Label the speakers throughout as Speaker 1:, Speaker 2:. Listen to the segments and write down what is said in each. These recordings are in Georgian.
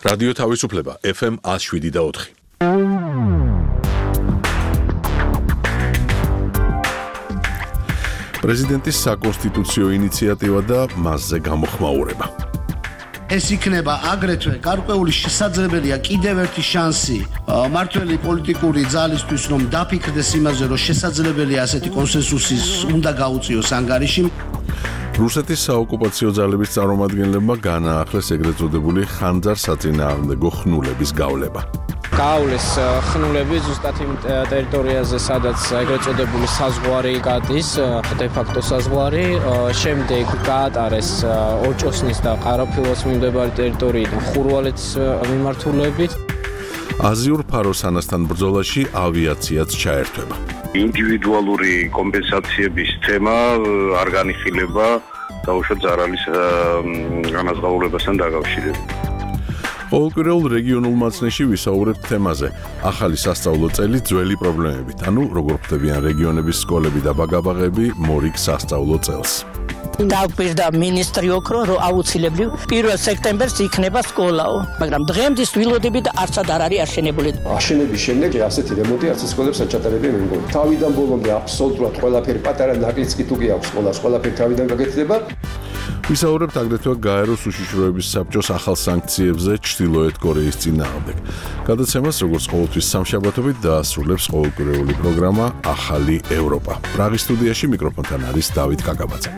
Speaker 1: რადიო თავისუფლება FM 107.4. პრეზიდენტის საკონსტიტუციო ინიციატივა და მასზე გამოხმაურება.
Speaker 2: ეს იქნება აგრეთვე გარკვეული შესაძლებელია კიდევ ერთი შანსი მართველი პოლიტიკური ძალისთვის, რომ დაფიქრდეს იმაზე, რომ შესაძლებელია ასეთი კონსენსუსი უნდა გაუწიოს ანგარიში.
Speaker 1: რუსეთის საოკუპაციო ძალების წარმომადგენლებმა განაახლეს ეგრეთ წოდებული ხანძარ-საწინააღმდეგო ხნულების გავლება.
Speaker 3: გაავლეს ხნულები ზუსტად იმ ტერიტორიაზე, სადაც ეგრეთ წოდებული საზღვარი გადის, დე-ფაქტო საზღვარი, შემდეგ გაატარეს ოჭოსნის და ყარაფილოს მიმდებარე ტერიტორიიდან ხურვალეთის მიმართულებით.
Speaker 1: აზიურ ფაროსანასთან ბრძოლაში ავიაციაც ჩაერთვება.
Speaker 4: ინდივიდუალური კომპენსაციების თემა არ განიხილება დაუშვათ ზარალის განაზღაურებასთან დაკავშირებით.
Speaker 1: ყოველკვირეულ რეგიონულ მაცნეში ვისაუბრებთ თემაზე. ახალი სასწავლო წელი ძველი პრობლემებით, ანუ როგორ ხვდებიან რეგიონების სკოლები და ბაგაბაღები მორიგ სასწავლო წელს.
Speaker 5: დაგვირდა მინისტრი ოქრო, რომ აუცილებლივ 1 სექტემბერს იქნება სკოლაო, მაგრამ დღემდე ვილოდებით არცად არ არის აშენებული.
Speaker 6: აშენების შემდეგ ასეთი რემონტი არც სკოლებს არ ჩატარებია მე მგონი. თავიდან ბოლომდე აბსოლუტურად ყველაფერი პატარა ნაკრიცკი თუ კი აქვს სკოლას, ყველაფერი თავიდან გაკეთდება.
Speaker 1: ვისაუბრებთ აგრეთვე გაეროს უშიშროების საბჭოს ახალ სანქციებზე ჩრდილოეთ კორეის წინააღმდეგ. გადაცემას როგორც ყოველთვის სამშაბათობით დაასრულებს ყოველკვირეული პროგრამა ახალი ევროპა. პრაღის სტუდიაში მიკროფონთან არის დავით კაკაბაძე.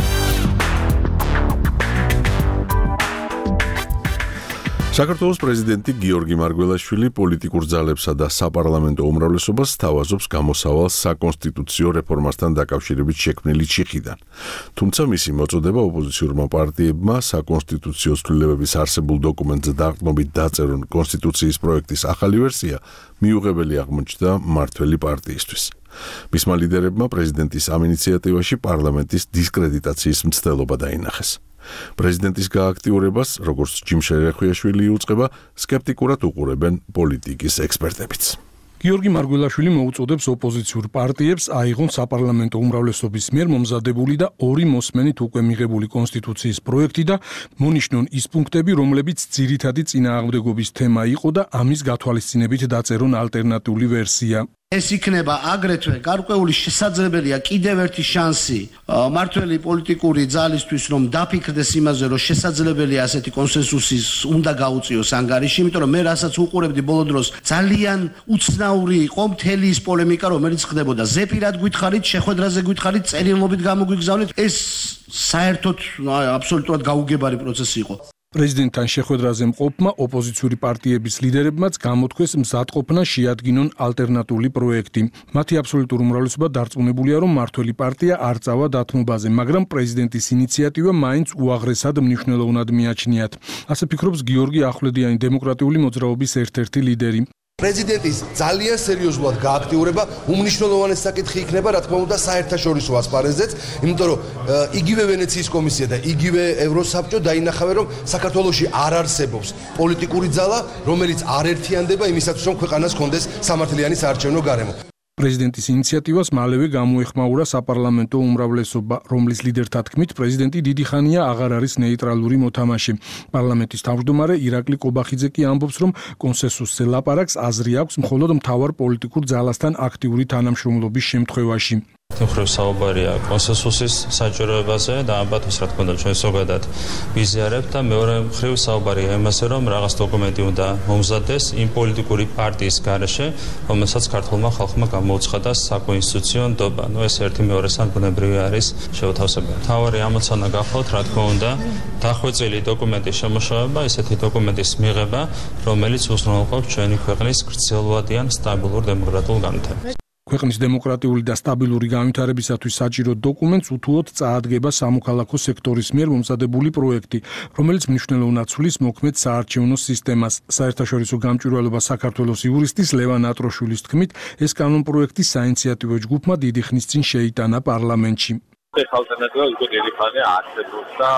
Speaker 1: საქართველოს პრეზიდენტი გიორგი მარგველაშვილი პოლიტიკურ ძალებსა და საპარლამენტო უმრავლესობას სთავაზობს გამოსავალ საკონსტიტუციო რეფორმასთან დაკავშირებით შექმნილი ჩიხიდან. თუმცა მისი მოწოდება ოპოზიციურმა პარტიებმა საკონსტიტუციო ცვლილებების არსებულ დოკუმენტზე დაყრდნობით დაწერონ კონსტიტუციის პროექტის ახალი ვერსია მიუღებელი აღმოჩნდა მართველი პარტიისთვის. მისმა ლიდერებმა პრეზიდენტის ამ ინიციატივაში პარლამენტის დისკრედიტაციის მცდელობა დაინახეს. პრეზიდენტის გააქტიურებას, როგორც ჯიმ შერეხვიაშვილი იუწყება, სკეპტიკურად უყურებენ პოლიტიკის ექსპერტებიც.
Speaker 7: გიორგი მარგველაშვილი მოუწოდებს ოპოზიციურ პარტიებს აიღონ საპარლამენტო უმრავლესობის მიერ მომზადებული და 2 მოსმენით უკვე მიღებული კონსტიტუციის პროექტი და მონიშნონ ის პუნქტები, რომლებიც ძირითადი წინააღმდეგობის თემა იყო და ამის გათვალისწინებით დაწერონ ალტერნატიული ვერსია.
Speaker 2: ეს იქნება აგრეთვე გარკვეული შესაძლებელია კიდევ ერთი შანსი მართველი პოლიტიკური ძალისთვის, რომ დაფიქრდეს იმაზე, რომ შესაძლებელია ასეთი კონსენსუსი უნდა გაუწიოს ანგარიში, იმიტომ რომ მე რასაც უყურებდი ბოლო დროს ძალიან უცნაური იყო მთელი ის პოლემიკა, რომელიც ხდებოდა. ზეპირად გითხარით, შეხვედრაზე გითხარით, წერილობით გამოგვიგზავნით, ეს საერთოდ აბსოლუტურად გაუგებარი პროცესი იყო.
Speaker 7: პრეზიდენტთან შეხვედრაზე მყოფმა ოპოზიციური პარტიების ლიდერებმაც გამოთქვეს მზადყოფნა შეადგინონ ალტერნატიული პროექტი. მათი აბსოლუტური უმრავლესობა დარწმუნებულია, რომ მართველი პარტია არ წავა დათმობაზე, მაგრამ პრეზიდენტის ინიციატივა მაინც უაღრესად მნიშვნელოვნად მიაჩნიათ. ასე ფიქრობს გიორგი ახვლედიანი, დემოკრატიული მოძრაობის ერთ-ერთი ლიდერი.
Speaker 8: პრეზიდენტის ძალიან სერიოზულად გააქტიურება უმნიშვნელოვანესი საკითხი იქნება, რა თქმა უნდა, საერთაშორისო ასპარეზზეც, იმიტომ რომ იგივე ვენეციის კომისია და იგივე ევროსაბჭო დაინახავენ, რომ საქართველოში არ არსებობს პოლიტიკური ძალა, რომელიც არ ერთიანდება იმისათვის, რომ ქვეყანას ჰქონდეს სამართლიანი საარჩევნო გარემო.
Speaker 7: პრეზიდენტის ინიციატივას მალევე გამოეხმაურა საპარლამენტო უმრავლესობა, რომლის ლიდერთა თქმით, პრეზიდენტი დიდი ხანია აღარ არის ნეიტრალური მოთამაშე. პარლამენტის თავმჯდომარე ირაკლი კობახიძე კი ამბობს, რომ კონსენსუსზე ლაპარაკს აზრი აქვს მხოლოდ მთავარ პოლიტიკურ ძალასთან აქტიური თანამშრომლობის შემთხვევაში.
Speaker 9: მხრივ საუბარია კონსენსუსის საჭიროებაზე და ამბატოს, რა თქმა უნდა, ჩვენ ზოგადად ვიზიარებთ და მეორე მხრივ საუბარია იმაზე, რომ რაღაც დოკუმენტი უნდა მომზადდეს იმ პოლიტიკური პარტიის გარეშე, რომელსაც ქართულმა ხალხმა გამოუცხადა საკონსტიტუციო ნდობა. ეს ერთი მეორესთან ბუნებრივი არის შეუთავსებელი. მთავარი ამოცანა გახლავთ, რა თქმა უნდა, დახვეწილი დოკუმენტის შემუშავება, ესეთი დოკუმენტის მიღება, რომელიც უზრუნველყოფს ჩვენი ქვეყნის გრძელვადიან სტაბილურ დემოკრატიულ განვითარებას.
Speaker 7: ქვეყნის დემოკრატიული და სტაბილური განვითარებისათვის საჭირო დოკუმენტს უთუოდ წაადგება სამოქალაქო სექტორის მიერ მომზადებული პროექტი, რომელიც მნიშვნელოვნად ცვლის მოქმედ საარჩევნო სისტემას. საერთაშორისო გამჭვირვალობა საქართველოს იურისტის ლევან ატროშვილის თქმით, ეს კანონპროექტი საინიციატივო ჯგუფმა დიდი ხნის წინ შეიტანა პარლამენტში.
Speaker 10: ეს ალტერნატივა უკვე დიდი ხანია არსებობდა,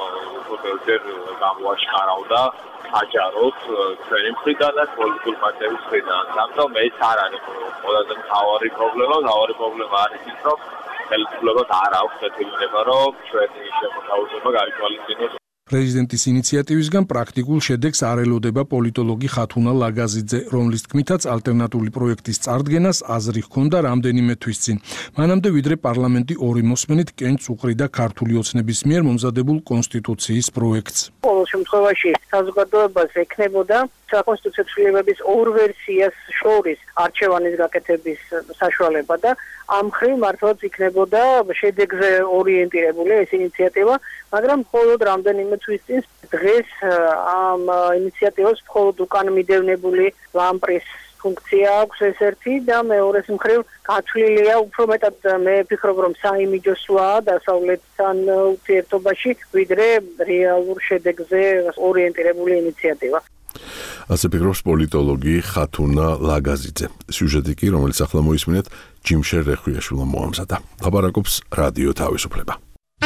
Speaker 10: უბრალოდ გამოაშკარავდა აჯაროთ ჩვენი მხრიდანაც, პოლიტიკური პარტიების მხრიდანაც. ამიტომ ეს არ არის ყველაზე მთავარი პრობლემა. მთავარი პრობლემა არის ის, რომ ხელისუფლებას არ აქვს შეთქმულება, რომ ჩვენი შემოთავაზება გაითვალისწინოს.
Speaker 7: პრეზიდენტის ინიციატივისგან პრაქტიკულ შედეგს არ ელოდება პოლიტოლოგი ხათუნა ლაგაზიძე, რომლის თქმითაც ალტერნატიული პროექტის წარდგენას აზრი ჰქონდა რამდენიმე თვის წინ. მანამდე ვიდრე პარლამენტი ორი მოსმენით კენჭს უყრიდა ქართული ოცნების მიერ მომზადებულ კონსტიტუციის პროექტს.
Speaker 11: ყოველ შემთხვევაში საზოგადოებას ექნებოდა საკონსტიტუციო ცვლილებების ორ ვერსიას შორის არჩევანის გაკეთების საშუალება და ამ მხრივ მართლაც იქნებოდა შედეგზე ორიენტირებული ეს ინიციატივა, მაგრამ მხოლოდ რამდენიმე თვის წინ დღეს ამ ინიციატივას მხოლოდ უკან მიდევნებული ლამპრის ფუნქცია აქვს ეს ერთი და მეორეს მხრივ გათვლილია უფრო მეტად მე ვფიქრობ რომ საიმიჯოსვაა დასავლეთთან ურთიერთობაში ვიდრე რეალურ შედეგზე ორიენტირებული ინიციატივა.
Speaker 1: ასე ფიქრობს პოლიტოლოგი ხათუნა ლაგაზიძე. სიუჟეტი კი, რომელიც ახლა მოისმინეთ, ჯიმშერ რეხვიაშვილმა მოამზადა. ლაპარაკობს რადიო თავისუფლება.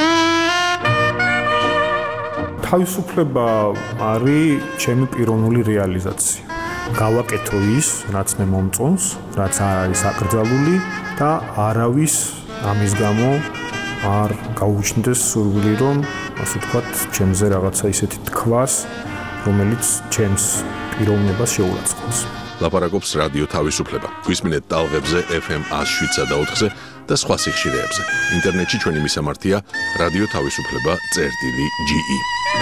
Speaker 12: თავისუფლება არის ჩემი პიროვნული რეალიზაცია. გავაკეთო ის, რაც მე მომწონს, რაც არ არის აკრძალული და არავის ამის გამო არ გაუჩნდეს სურვილი, რომ ასე ვთქვათ, ჩემზე რაღაცა ისეთი თქვას, რომელიც ჩემს პიროვნებას შეურაცხყოფს.
Speaker 1: ლაპარაკობს რადიო თავისუფლება. გვისმინეთ ტალღებზე FM 107 და 4-ზე და სხვა სიხშირეებზე. ინტერნეტში ჩვენი მისამართია რადიო თავისუფლება.ge.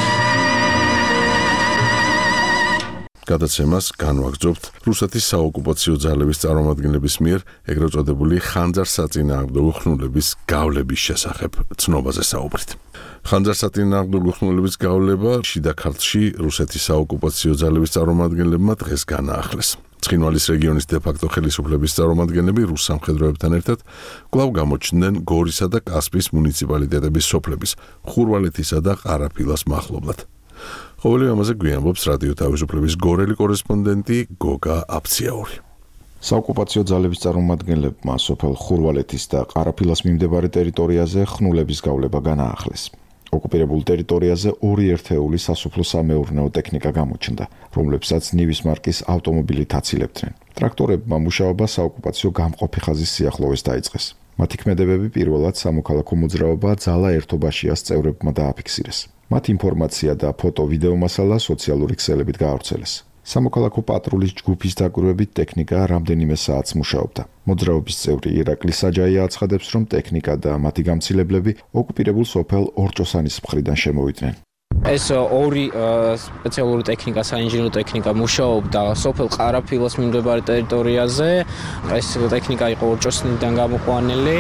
Speaker 1: გადაცემას განვაგრძობთ რუსეთის საოკუპაციო ძალების წარმომადგენლების მიერ ეგრეთ წოდებული ხანძარსაწინააღმდეგო ხნულების გავლების შესახებ ცნობაზე საუბრით. ხანძარსაწინააღმდეგო ხნულების გავლება შიდა ქართლში რუსეთის საოკუპაციო ძალების წარმომადგენლებმა დღეს განაახლეს. ცხინვალის რეგიონის დე-ფაქტო ხელისუფლების წარმომადგენლები რუს სამხედროებთან ერთად კვლავ გამოჩნდნენ გორისა და კასპიის მუნიციპალიტეტების სოფლების ხურვალეთისა და ყარაფილას მახლობლად. ყოველი ამაზე გვიამბობს რადიო თავისუფლების გორელი კორესპონდენტი გოგა აფციაური.
Speaker 13: საოკუპაციო ძალების წარმომადგენლებმა სოფელ ხურვალეთის და ყარაფილას მიმდებარე ტერიტორიაზე ხნულების გავლება განაახლეს. ოკუპირებულ ტერიტორიაზე ორი ერთეული სასოფლო-სამეურნეო ტექნიკა გამოჩნდა, რომლებსაც ნივის მარკის ავტომობილით აცილებდნენ. ტრაქტორებმა მუშაობა საოკუპაციო გამყოფი ხაზის სიახლოვეს დაიწყეს. მათი ქმედებები პირველად სამოქალაქო მოძრაობა ძალა ერთობაშიას წევრებმა დააფიქსირეს. მათ ინფორმაცია და ფოტო-ვიდეო მასალა სოციალური ქსელებით გაავრცელეს. სამოქალაქო პატრულის ჯგუფის დაკვირვებით ტექნიკა რამდენიმე საათს მუშაობდა. მოძრაობის წევრი ირაკლი საჯაია აცხადებს, რომ ტექნიკა და მათი გამცილებლები ოკუპირებულ სოფელ ორჭოსანის მხრიდან შემოვიდნენ.
Speaker 3: ეს ორი სპეციალური ტექნიკა, საინჟინრო ტექნიკა მუშაობდა სოფელ ყარაფილას მიმდებარე ტერიტორიაზე. ეს ტექნიკა იყო ორჭოსნიდან გამოყვანილი.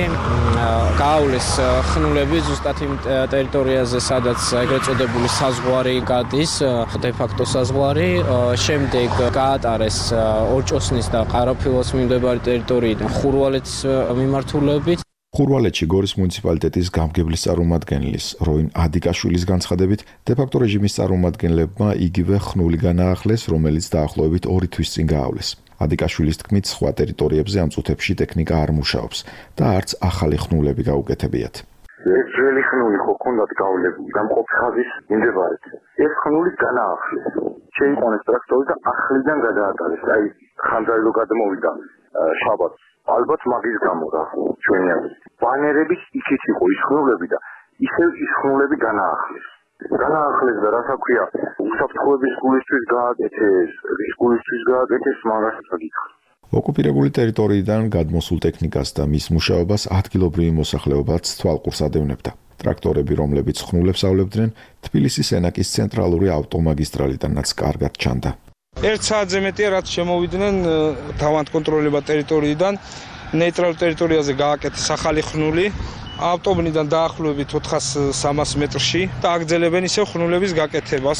Speaker 3: გაავლეს ხნულები ზუსტად იმ ტერიტორიაზე, სადაც ეგრეთ წოდებული საზღვარი გადის, დე-ფაქტო საზღვარი. შემდეგ გაატარეს ორჭოსნის და ყარაფილას მიმდებარე ტერიტორიიდან ხურვალეთის მიმართულებით.
Speaker 13: ხურვალეთში გორის მუნიციპალიტეტის გამგებლის წარმომადგენლის როინ ადიკაშვილის განცხადებით, დე-ფაქტო რეჟიმის წარმომადგენლებმა იგივე ხნული განაახლეს, რომელიც დაახლოებით 2 თვის წინ გაავლეს. ადიკაშვილის თქმით, სხვა ტერიტორიებზე ამ წუთებში ტექნიკა არ მუშაობს და არც ახალი ხნულები გაუკეთებიათ.
Speaker 14: ეს ძველი ხნული ხო ქონდათ გავლებული გამყოფი ხაზის მიმდებარედ. ეს ხნული განაახლეს. შეიყვანეს ტრაქტორი და ახლიდან გადაატარეს. აი ხანძარი რო გადმოვიდა შაბათს. ალბათ მაგის გამო რა ჩვენი აზრით. ბანერების იქით იყო ის ხნულები და ისევ ის ხნულები განაახლეს. განაახლეს და რასაც ქვია, უსაფრთხოების გულისთვის გააკეთეს, რის გულისთვის გააკეთეს, მაგასაც გითხრა.
Speaker 13: ოკუპირებული ტერიტორიიდან გადმოსულ ტექნიკას და მის მუშაობას ადგილობრივი მოსახლეობაც თვალყურს ადევნებდა. ტრაქტორები, რომლებიც ხნულებს ავლებდნენ, თბილისის ენაკის ცენტრალური ავტომაგისტრალიდანაც კარგად ჩანდა.
Speaker 15: 1 საათზე მეტია რაც შემოვიდნენ თავანტკონტროლება ტერიტორიიდან, ნეიტრალურ ტერიტორიაზე გააკეთეს ახალი ხნული, ავტობნიდან დაახლოებით 400-300 მეტრში და აგრძელებენ ისევ ხნულების გაკეთებას.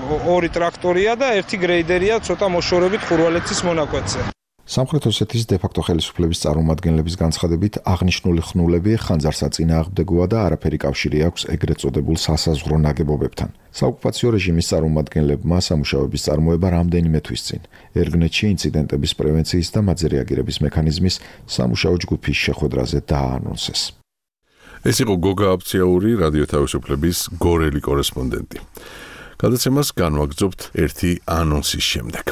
Speaker 15: 2 ტრაქტორია და 1 გრეიდერია ცოტა მოშორებით ხურვალეთის მონაკვეთზე.
Speaker 13: სამხრეთ ოსეთის დე-ფაქტო ხელისუფლების წარმომადგენლების განცხადებით, აღნიშნული ხნულები ხანძარსაწინააღმდეგოა და არაფერი კავშირი აქვს ეგრეთ წოდებულ სასაზღვრო ნაგებობებთან. საოკუპაციო რეჟიმის წარმომადგენლებმა სამუშაოების წარმოება რამდენიმე თვის წინ ერგნეთში ინციდენტების პრევენციის და მათზე რეაგირების მექანიზმის სამუშაო ჯგუფის შეხვედრაზე დააანონსეს.
Speaker 1: ეს იყო გოგა აფციაური, რადიო თავისუფლების გორელი კორესპონდენტი. გადაცემას განვაგრძობთ ერთი ანონსის შემდეგ.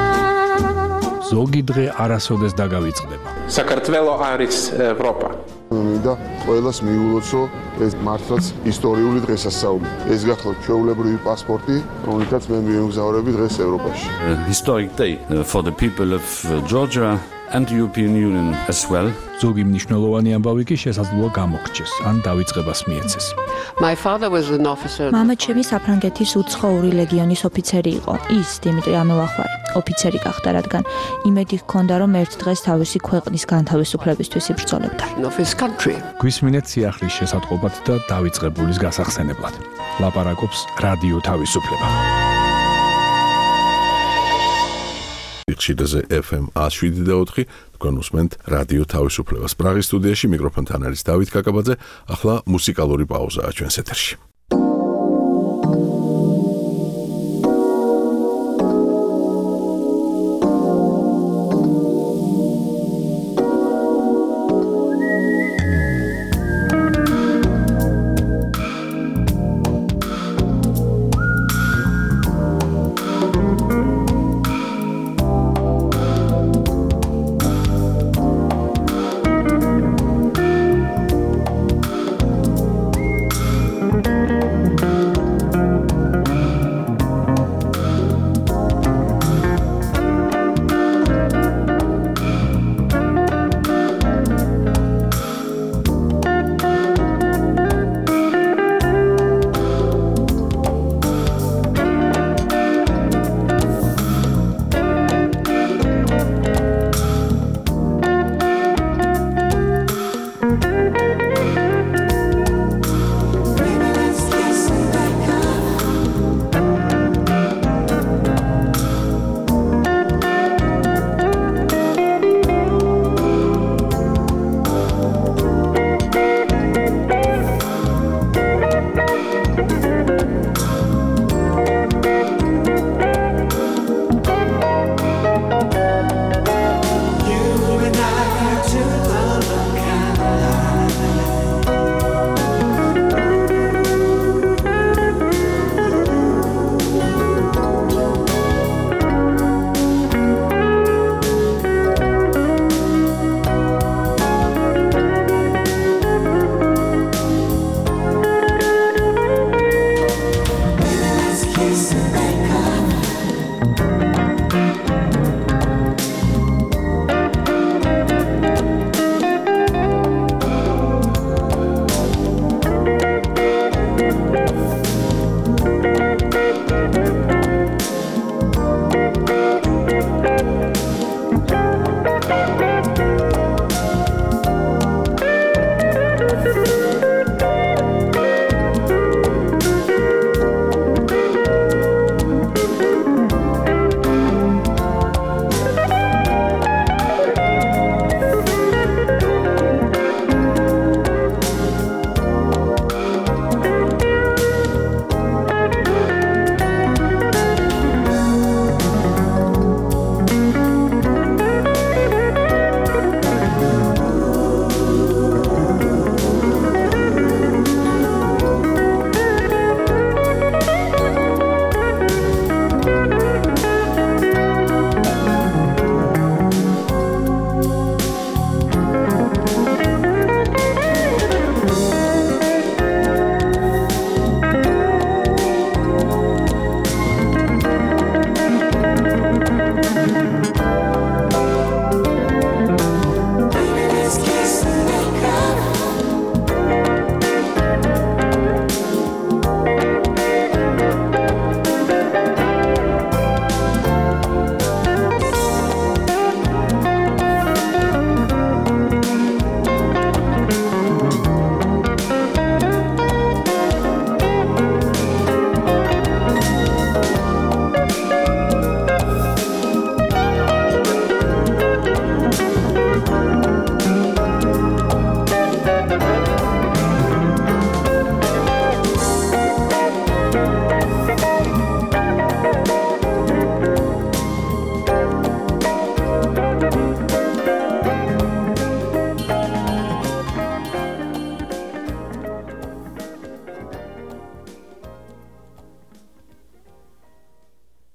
Speaker 7: ზოგი დღე არასოდეს დაგავიწყდება.
Speaker 16: საქართველო არის ევროპა. მინდა ყველას მიულოცო ეს მართლაც ისტორიული დღესასწაული. ეს გახლავთ ჩვეულებრივი პასპორტი, რომელთაც მე მივემგზავრები დღეს ევროპაში.
Speaker 17: Historic day for the people of Georgia and the European Union as well.
Speaker 18: ზოგი მნიშვნელოვანი ამბავი კი შესაძლოა გამოგრჩეს, ან დაიწყებას მიეცეს.
Speaker 19: My father was an officer.
Speaker 20: მამა ჩემი საფრანგეთის უცხოური ლეგიონის ოფიცერი იყო. ის დიმიტრი ამელახვარი ოფიცერი გახდა, რადგან იმედი ჰქონდა, რომ ერთ დღეს თავისი ქვეყნის განთავისუფლებისთვის იბრძოლებდა.
Speaker 18: გვისმინეთ სიახლის შესატყობად და დაიწყებულის გასახსენებლად. ლაპარაკობს რადიო თავისუფლება.
Speaker 1: ხშირზე FM 107.4 თქვენ უსმენთ რადიო თავისუფლებას. პრაღის სტუდიაში მიკროფონთან არის დავით კაკაბაძე. ახლა მუსიკალური პაუზაა ჩვენს ეთერში.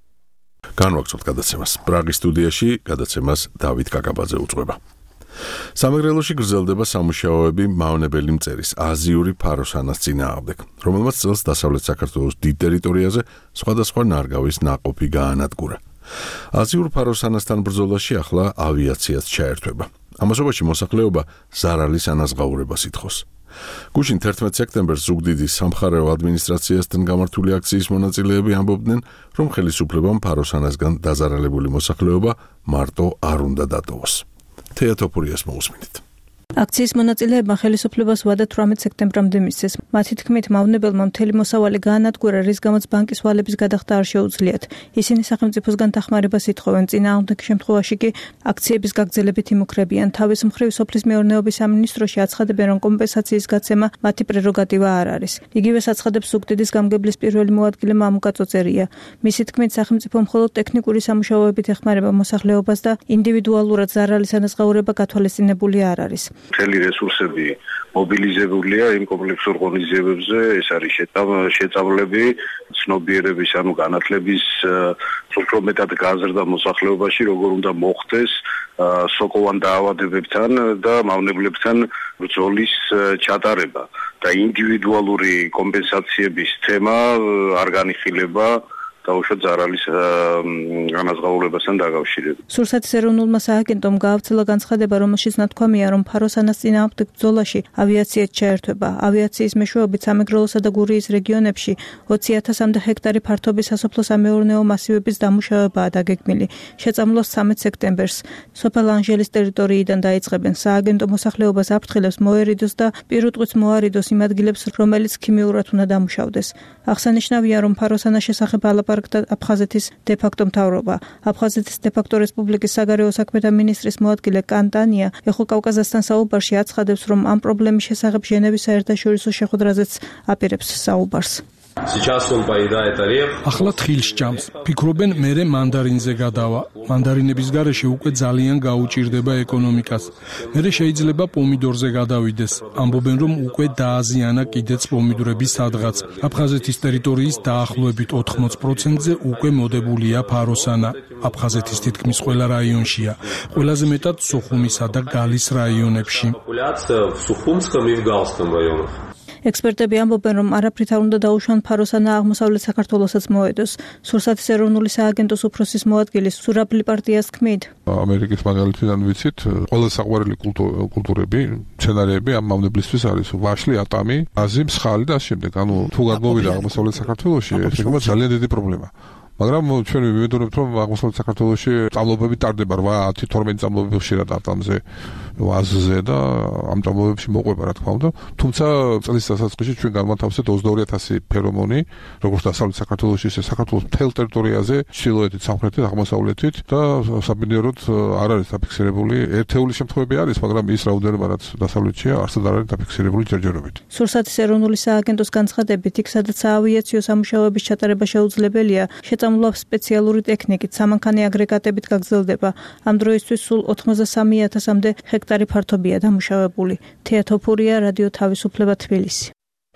Speaker 1: განვაგრძობთ გადაცემას. პრაღის სტუდიაში გადაცემას დავით კაკაბაძე უძღვება. სამეგრელოში გრძელდება სამუშაოები მავნებელი მწერის აზიური ფაროსანას წინააღმდეგ, რომელმაც წელს დასავლეთ საქართველოს დიდ ტერიტორიაზე სხვადასხვა ნარგავის ნაყოფი გაანადგურა. აზიურ ფაროსანასთან ბრძოლაში ახლა ავიაციაც ჩაერთვება. ამასობაში მოსახლეობა ზარალის ანაზღაურებას ითხოვს. გუშინ 11 სექტემბერს ზუგდიდის სამხარეო ადმინისტრაციასთან გამართული აქციის მონაწილეები ამბობდნენ, რომ ხელისუფლებამ ფაროსანასგან დაზარალებული მოსახლეობა მარტო არ უნდა დატოვოს. თეატოფურიას მოусმინეთ.
Speaker 21: აქციის მონაწილეებმა ხელისუფლებას ვადა 18 სექტემბრამდე მისცეს. მათი თქმით, მავნებელმა მთელი მოსავალი გაანადგურა, რის გამოც ბანკის ვალების გადახდა არ შეუძლიათ. ისინი სახელმწიფოსგან დახმარებას ითხოვენ, წინააღმდეგ შემთხვევაში კი აქციების გაგრძელებით იმუქრებიან. თავის მხრივ სოფლის მეურნეობის სამინისტროში აცხადებენ, რომ კომპენსაციის გაცემა მათი პრეროგატივა არ არის. იგივე აცხადებს ზუგდიდის გამგებლის პირველი მოადგილე მამუკა წოწერია. მისი თქმით, სახელმწიფო მხოლოდ ტექნიკური სამუშაოებით ეხმარება მოსახლეობას და ინდივიდუალურად ზარალის ანაზღაურება გათვალისწინებული არ არის.
Speaker 4: მთელი რესურსები მობილიზებულია იმ კომპლექსურ ღონისძიებებზე, ეს არის შეწავლები, ცნობიერების, განათლების უფრო მეტად გაზრდა მოსახლეობაში, როგორ უნდა მოხდეს სოკოვან დაავადებებთან და მავნებლებთან ბრძოლის ჩატარება და ინდივიდუალური კომპენსაციების თემა არ განიხილება დაუშვათ ზარალის ანაზღაურებასთან დაკავშირებით.
Speaker 21: სურსათის ეროვნულმა სააგენტომ გაავრცელა განცხადება, რომელშიც ნათქვამია, რომ ფაროსანას წინააღმდეგ ბრძოლაში ავიაციაც ჩაერთვება. ავიაციის მეშვეობით სამეგრელოსა და გურიის რეგიონებში 20,000-მდე ჰექტარი ფართობის სასოფლო-სამეურნეო მასივების დამუშავებაა დაგეგმილი. შეწამლოს 13 სექტემბერს სოფელ ანჟელის ტერიტორიიდან დაიწყებენ. სააგენტო მოსახლეობას აფრთხილებს მოერიდოს და პირუტყვიც მოარიდოს იმ ადგილებს, რომელიც ქიმიურად უნდა დამუშავდეს. აღსანიშნავია, რომ ფაროსანას შესახებ აფხაზეთის დე-ფაქტო მთავრობა. აფხაზეთის დე-ფაქტო რესპუბლიკის საგარეო საქმეთა მინისტრის მოადგილე კანტანია ეხო კავკაზასთან საუბარში აცხადებს, რომ ამ პრობლემის შესახებ ჟენევის საერთაშორისო შეხვედრაზეც აპირებს საუბარს.
Speaker 7: ახლა თხილს ჭამს. ფიქრობენ, მერე მანდარინზე გადავა. მანდარინების გარეშე უკვე ძალიან გაუჭირდება ეკონომიკას. მერე შეიძლება პომიდორზე გადავიდეს. ამბობენ, რომ უკვე დააზიანა კიდეც პომიდორები სადღაც. აფხაზეთის ტერიტორიის დაახლოებით 80%-ზე უკვე მოდებულია ფაროსანა. აფხაზეთის თითქმის ყველა რაიონშია. ყველაზე მეტად სუხუმისა და გალის რაიონებში.
Speaker 21: ექსპერტები ამბობენ, რომ არაფრით არ უნდა დაუშვან ფაროსანა აღმოსავლეთ საქართველოსაც მოედოს. სურსათის ეროვნული სააგენტოს უფროსის მოადგილის სურაბლი პარტიას თქმით,
Speaker 16: ამერიკის მაგალითიდან ვიცით, ყველა საყვარელი კულტურები, სცენარები ამ მავნებლისთვის არის ვაშლი, ატამი, აზი, მსხალი და ამ შემდეგ. ანუ თუ გადმოვიდა აღმოსავლეთ საქართველოში, ეს იქნება ძალიან დიდი პრობლემა. მაგრამ ჩვენ ვიმედოვნებთ, რომ აღმოსავლეთ საქართველოში წამლობები ტარდება 8, 12 წამლობები ხშირად ატამზე, ვაზზე და ამ წამლობებში მოყვება, რა თქმა უნდა. თუმცა წლის დასაწყისში ჩვენ განმათავსეთ 22,000 ფერომონი, როგორც დასავლეთ საქართველოში, ისე საქართველოს მთელ ტერიტორიაზე, ჩრდილოეთით, სამხრეთით, აღმოსავლეთით და საბინდეროდ არ არის დაფიქსირებული. ერთეული შემთხვევები არის, მაგრამ ის რაოდენობა, რაც დასავლეთშია, არსად არ არის დაფიქსირებული ჯერჯერობით.
Speaker 21: სურსათის ეროვნული სააგენტოს განცხადებით, იქ სადაც საავიაციო სამუშაოების ჩატარება შეუძლებელია, შეწამლვა სპეციალური ტექნიკით, სამანქანე აგრეგატებით გაგრძელდება. ამ დროისთვის სულ 83,000-მდე ჰექტარი ფართობია დამუშავებული. თეატოფურია, რადიო თავისუფლება, თბილისი.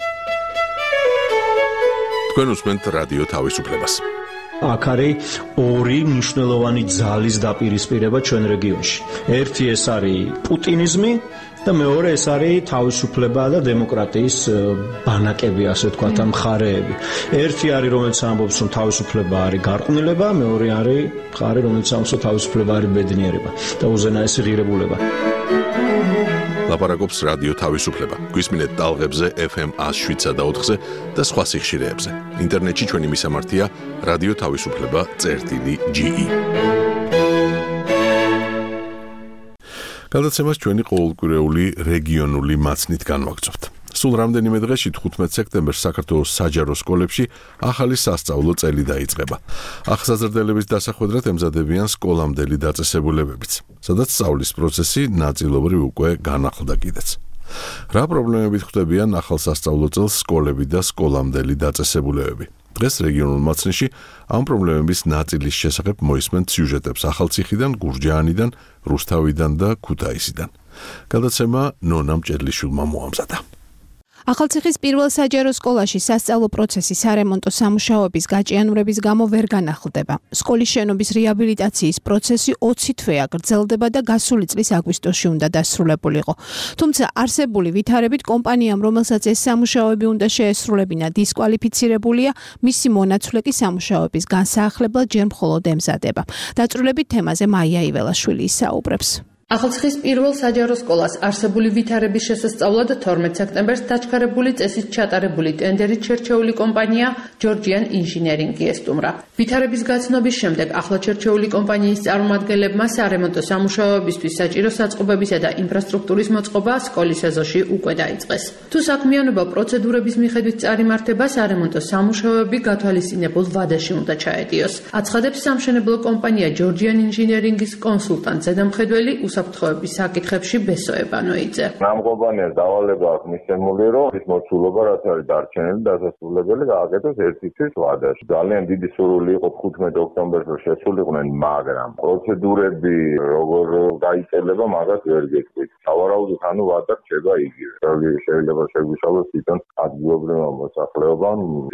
Speaker 1: თქვენ უსმენთ რადიო თავისუფლებას.
Speaker 22: აქ არის ორი მნიშვნელოვანი ძალის დაპირისპირება ჩვენ რეგიონში. ერთი ეს არის პუტინიზმი და მეორე ეს არის თავისუფლება და დემოკრატიის ბანაკები, ასე ვთქვათ, მხარეები. ერთი არის, რომელიც ამბობს, რომ თავისუფლება არის გარყვნილება, მეორე არის მხარე, რომელიც ამბობს, რომ თავისუფლება არის ბედნიერება და უზენაესი ღირებულება.
Speaker 1: ლაპარაკობს რადიო თავისუფლება. გვისმინეთ ტალღებზე FM 107 და 4-ზე და სხვა სიხშირეებზე. ინტერნეტში ჩვენი მისამართია radiotavisupleba.ge. გადაცემას ჩვენი ყოველკვირეული რეგიონული მაცნით განვაგრძობთ. სულ რამდენიმე დღეში 15 სექტემბერს საქართველოს საჯარო სკოლებში ახალი სასწავლო წელი დაიწყება. ახსაზრდელების დასახვედრად ემზადებიან სკოლამდელი დაწესებულებებიც, სადაც სწავლის პროცესი ნაწილობრივ უკვე განახლდა კიდეც. რა პრობლემებით ხვდებიან ახალ სასწავლო წელს სკოლები და სკოლამდელი დაწესებულებები? დღეს რეგიონულ მაცნში ამ პრობლემების ნაწილის შესახებ მოისმენთ სიუჟეტებს ახალციხიდან, გურჯაანიდან, რუსთავიდან და ქუთაისიდან. გადაცემა ნონა მჭედლიშვილმა მოამზადა.
Speaker 5: ახალციხის პირველ საჯარო სკოლაში სასწავლო პროცესი სარემონტო სამუშაოების გაჭიანურების გამო ვერ განახლდება. სკოლის შენობის რეაბილიტაციის პროცესი 20 თვეა გრძელდება და გასული წლის აგვისტოში უნდა დასრულებულიყო. თუმცა არსებული ვითარებით კომპანიამ, რომელსაც ეს სამუშაოები უნდა შეესრულებინა, დისკვალიფიცირებულია, მისი მონაცვლე კი სამუშაოების განსაახლებლად ჯერ მხოლოდ ემზადება. დაწვრილებით თემაზე მაია იველაშვილი ისაუბრებს.
Speaker 6: ახალციხის პირველ საჯარო სკოლას არსებული ვითარების შესასწავლად 12 სექტემბერს დაჩქარებული წესით ჩატარებული ტენდერით შერჩეული კომპანია Georgian Engineering-ი ესტუმრა. ვითარების გაცნობის შემდეგ ახლა შერჩეული კომპანიის წარმომადგენლებმა სარემონტო სამუშაოებისთვის საჭირო საწყობებისა და ინფრასტრუქტურის მოწყობა სკოლის ეზოში უკვე დაიწყეს. თუ საქმიანობა პროცედურების მიხედვით წარიმართება, სარემონტო სამუშაოები გათვალისწინებულ ვადაში უნდა ჩაედიოს. აცხადებს სამშენებლო კომპანია Georgian Engineering-ის კონსულტანტ ზედამხედველი უსაფრთხოების საკითხებში ბესო ებანოიძე.
Speaker 10: ამ კომპანიას დავალება აქვს მისცემული, რომ ის მოცულობა რაც არის დარჩენილი დასასრულებელი გააკეთოს 1 თვის ვადაში. ძალიან დიდი სურვილი იყო 15 ოქტომბერს რომ შესულიყვნენ, მაგრამ პროცედურები როგორ დაიწყება მაგას ვერ გეტყვით. სავარაუდოდ ანუ ვადა რჩება იგივე. შეიძლება შეგვიშალოს თვითონ ადგილობრივმა მოსახლეობამ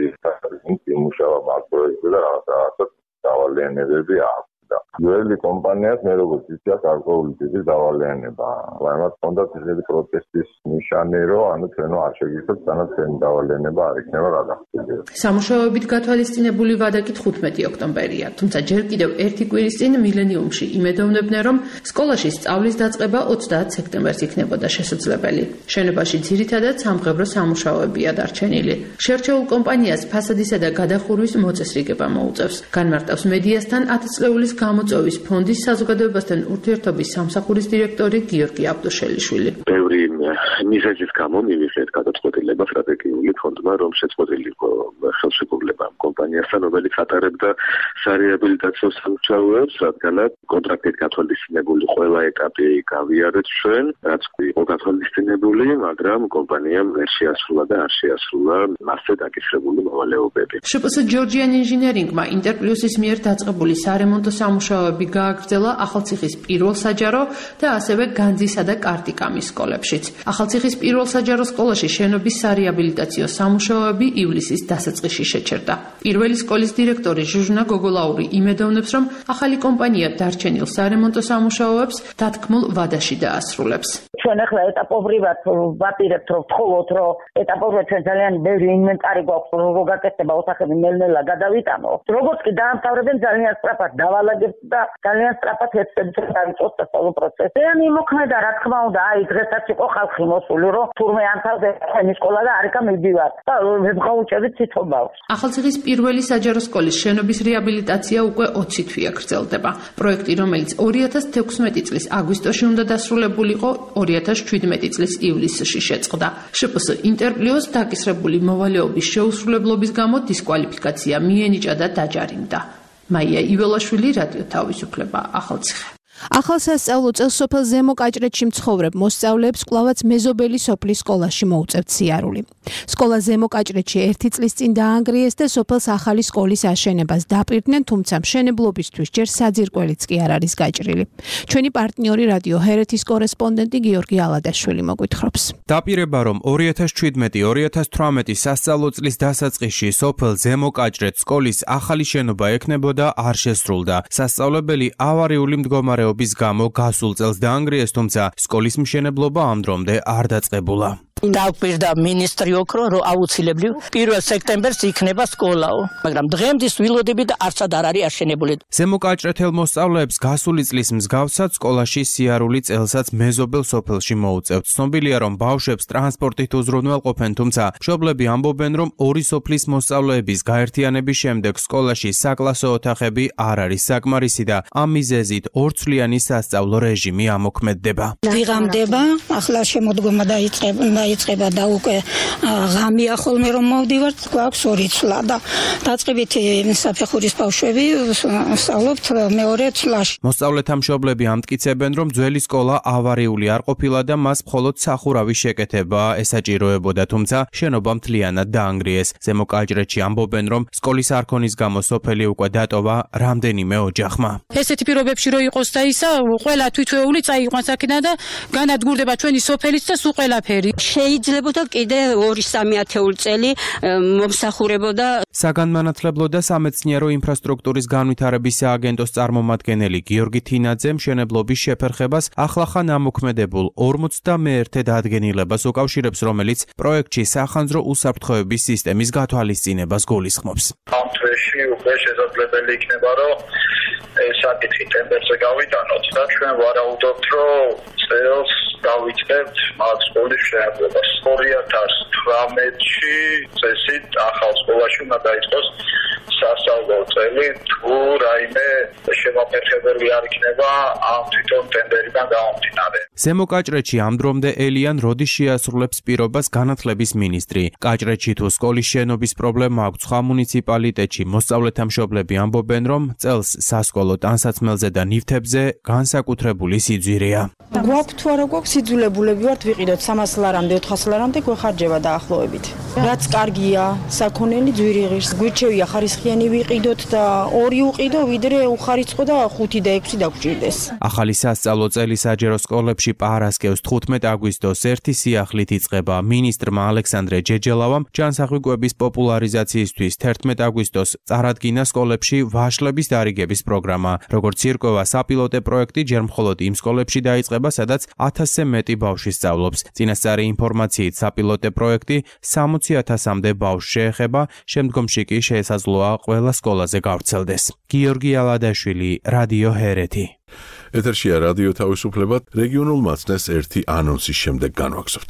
Speaker 10: იმუშავა მაგ პროექტზე და რაღაცა დავალიანებები აქვს. ძველი კომპანიას მე როგორც ვიცი აქვს გარკვეული ტიპის დავალიანება. ამათ ჰქონდა ძლიერი პროტესტის ნიშანი, რომ ანუ ჩვენო არ შეგიძლიათ თანაც ჩვენი დავალიანება არ იქნება გადახდილი.
Speaker 6: სამუშაოებით გათვალისწინებული ვადა კი 15 ოქტომბერია. თუმცა ჯერ კიდევ ერთი კვირის წინ მილენიუმში იმედოვნებდნენ, რომ სკოლაში სწავლის დაწყება 30 სექტემბერს იქნებოდა შესაძლებელი. შენობაში ძირითადად სამღებრო სამუშაოებია დარჩენილი. შერჩეულ კომპანიას ფასადისა და გადახურვის მოწესრიგება მოუწევს. განმარტავს მედიასთან 10 წლეულის გამოწვევის ფონდის საზოგადოებასთან ურთიერთობის სამსახურის დირექტორი გიორგი აბდუშელიშვილი.
Speaker 23: ბევრი მიზეზის გამო მივიღეთ გადაწყვეტილება სტრატეგიული ფონდმა, რომ შეწყვეტილიყო ხელშეკრულება კომპანიასთან, რომელიც ატარებდა სარეაბილიტაციო სამუშაოებს, რადგანაც კონტრაქტით გათვალისწინებული ყველა ეტაპი გავიარეთ ჩვენ, რაც იყო გათვალისწინებული, მაგრამ კომპანიამ ვერ შეასრულა და არ შეასრულა მასზე დაკისრებული მოვალეობები.
Speaker 6: შპს Georgian Engineering-მა ინტერპლუსის მიერ დაწყებული სარემონტო სამუშაოები გააგრძელა ახალციხის პირველ საჯარო და ასევე განძისა და კარტიკამის სკოლებშიც. ახალციხის პირველ საჯარო სკოლაში შენობის სარეაბილიტაციო სამუშაოები ივლისის დასაწყისში შეჩერდა. პირველი სკოლის დირექტორი ჟუჟნა გოგოლაური იმედოვნებს, რომ ახალი კომპანია დარჩენილ სარემონტო სამუშაოებს დათქმულ ვადაში დაასრულებს.
Speaker 24: ჩვენ ახლა ეტაპობრივად ვაპირებთ, რომ ვთხოვოთ, რომ ეტაპობრივად ჩვენ ძალიან ბევრი ინვენტარი გვაქვს, რომ გაკეთდება ოთახები ნელ-ნელა გადავიტანო. როგორც კი დაამთავრებენ, ძალიან სწრაფად დავალაგებთ და ძალიან სწრაფად ეცდებით დაიწყოს სასწავლო პროცესი. ან იმოქმედა, რა თქმა უნდა, აი დღესაც იყო ხალხი მოსული, რომ თურმე ამთავრდა ჩვენი სკოლა და არიქა მივდივარ და ვებღაუჭებით თვითონბავს.
Speaker 6: ახალციხის პირველი საჯარო სკოლის შენობის რეაბილიტაცია უკვე 20 თვეა გრძელდება. პროექტი, რომელიც 2016 წლის აგვისტოში უნდა დასრულებულიყო, 2017 წლის ივლისში შეწყდა. შპს ინტერპლიოს დაკისრებული მოვალეობის შეუსრულებლობის გამო დისკვალიფიკაცია მიენიჭა და დაჯარიმდა. მაია იველაშვილი, რადიო თავისუფლება, ახალციხე.
Speaker 5: ახალ სასწავლო წელს სოფელ ზემო კაჭრეთში მცხოვრებ მოსწავლეებს კვლავაც მეზობელი სოფლის სკოლაში მოუწევთ სიარული. სკოლა ზემო კაჭრეთში 1 წლის წინ დაანგრიეს და სოფელს ახალი სკოლის აშენებას დაპირდნენ, თუმცა მშენებლობისთვის ჯერ საძირკველიც კი არ არის გაჭრილი. ჩვენი პარტნიორი რადიო ჰერეთის კორესპონდენტი გიორგი ალადაშვილი მოგვითხრობს.
Speaker 25: დაპირება, რომ 2017-2018 სასწავლო წლის დასაწყისში სოფელ ზემო კაჭრეთ სკოლის ახალი შენობა ექნებოდა, არ შესრულდა. სასწავლებელი ავარიული მდგომარეობის გამო გასულ წელს დაანგრიეს, თუმცა სკოლის მშენებლობა ამ დრომდე არ დაწყებულა.
Speaker 26: დაუკვირდა მინისტრი ოქრო, რომ აუცილებლივ 1 სექტემბერს იქნება სკოლაო, მაგრამ დღემდე ვილოდები და არცად არ არის აშენებული.
Speaker 25: ზემო კაჭრეთელ მოსწავლეებს გასული წლის მსგავსად სკოლაში სიარული წელსაც მეზობელ სოფელში მოუწევთ. ცნობილია, რომ ბავშვებს ტრანსპორტით უზრუნველყოფენ, თუმცა მშობლები ამბობენ, რომ ორი სოფლის მოსწავლეების გაერთიანების შემდეგ სკოლაში საკლასო ოთახები არ არის საკმარისი და ამ მიზეზით ორწლიანი სასწავლო რეჟიმი ამოქმედდება.
Speaker 26: ვიღამდება, ახლა შემოდგომა დაიწყება და უკვე ღამეა ხოლმე რომ მოვდივართ, გვაქვს 2 წლა და დაწყებითი საფეხურის ბავშვები სწავლობთ მეორე წლაში.
Speaker 25: მოსწავლეთა მშობლები ამტკიცებენ, რომ ძველი სკოლა ავარიული არ ყოფილა და მას მხოლოდ სახურავის შეკეთება ესაჭიროებოდა, თუმცა შენობა მთლიანად დაანგრიეს. ზემო კაჭრეთში ამბობენ, რომ სკოლის არქონის გამო სოფელი უკვე დატოვა რამდენიმე ოჯახმა.
Speaker 26: ესეთი პირობებში რო იყოს და
Speaker 2: ისა ყველა თვითვეული წაიყვანს აქედან და განადგურდება ჩვენი სოფელიც და სულ ყველაფერი.
Speaker 3: შეიძლებოდა კიდე 2-3 ათეული წელი მომსახურებოდა
Speaker 25: საგანმანათლებლო და სამეცნიერო ინფრასტრუქტურის განვითარების სააგენტოს წარმომადგენელი გიორგი თინაძე მშენებლობის შეფერხებას ახლახან ამოქმედებულ 51 დადგენილებას უკავშირებს, რომელიც პროექტში სახანძრო უსაფრთხოების სისტემის გათვალისწინებას გულისხმობს.
Speaker 8: ამ თვეში უკვე შესაძლებელი იქნება, რომ ეს საკითხი ტენდერზე გავიტანოთ და ჩვენ ვარაუდობთ, რომ წელს დავიწყებთ მათ სკოლის შეაგროვებას. 2018-ში წესით ახალ სკოლაში უნდა დაიწყოს სასწავლო წელი, თუ რაიმე შემაფერხებელი არ იქნება ამ თვითონ ტენდერიდან გამომდინარე.
Speaker 25: ზემო კაჭრეთში ამ დრომდე ელიან როდის შეასრულებს პირობას განათლების მინისტრი. კაჭრეთში თუ სკოლის შენობის პრობლემა აქვს სხვა მუნიციპალიტეტში, მოსწავლეთა მშობლები ამბობენ, რომ წელს სასკოლო ტანსაცმელზე და ნივთებზე განსაკუთრებული სიძვირეა.
Speaker 9: გვაქვს თუ არა გვაქვს სიძულებულები ვართ ვიყიდოთ 300 ლარამდე 400 ლარამდე გვეხარჯება დაახლოებით. რაც კარგია, საქონელი ძვირი ღირს, გვირჩევია ხარისხიანი ვიყიდოთ და 2 უყიდო, ვიდრე უხარიცხო და 5 და 6 დაგჭირდეს.
Speaker 25: ახალი სასწავლო წელი საჯარო სკოლებში პარასკევს 15 აგვისტოს ერთი სიახლით იწყება. მინისტრმა ალექსანდრე ჯეჯელავამ ჯანსაღი კვების პოპულარიზაციისთვის 11 აგვისტოს წარადგინა სკოლებში ვაშლების დარიგების პროგრამა. როგორც ირკვევა, საპილოტე პროექტი ჯერ მხოლოდ იმ სკოლებში დაიწყება, სადაც 1000-ზე მეტი ბავშვი სწავლობს. წინასწარი ინფორმაციით საპილოტე პროექტი 60,000-მდე ბავშვს შეეხება, შემდგომში კი შესაძლოა ყველა სკოლაზე გავრცელდეს. გიორგი ალადაშვილი, რადიო ჰერეთი.
Speaker 1: ეთერშია რადიო თავისუფლება, რეგიონულ მაცნეს ერთი ანონსის შემდეგ განვაგზავნებთ.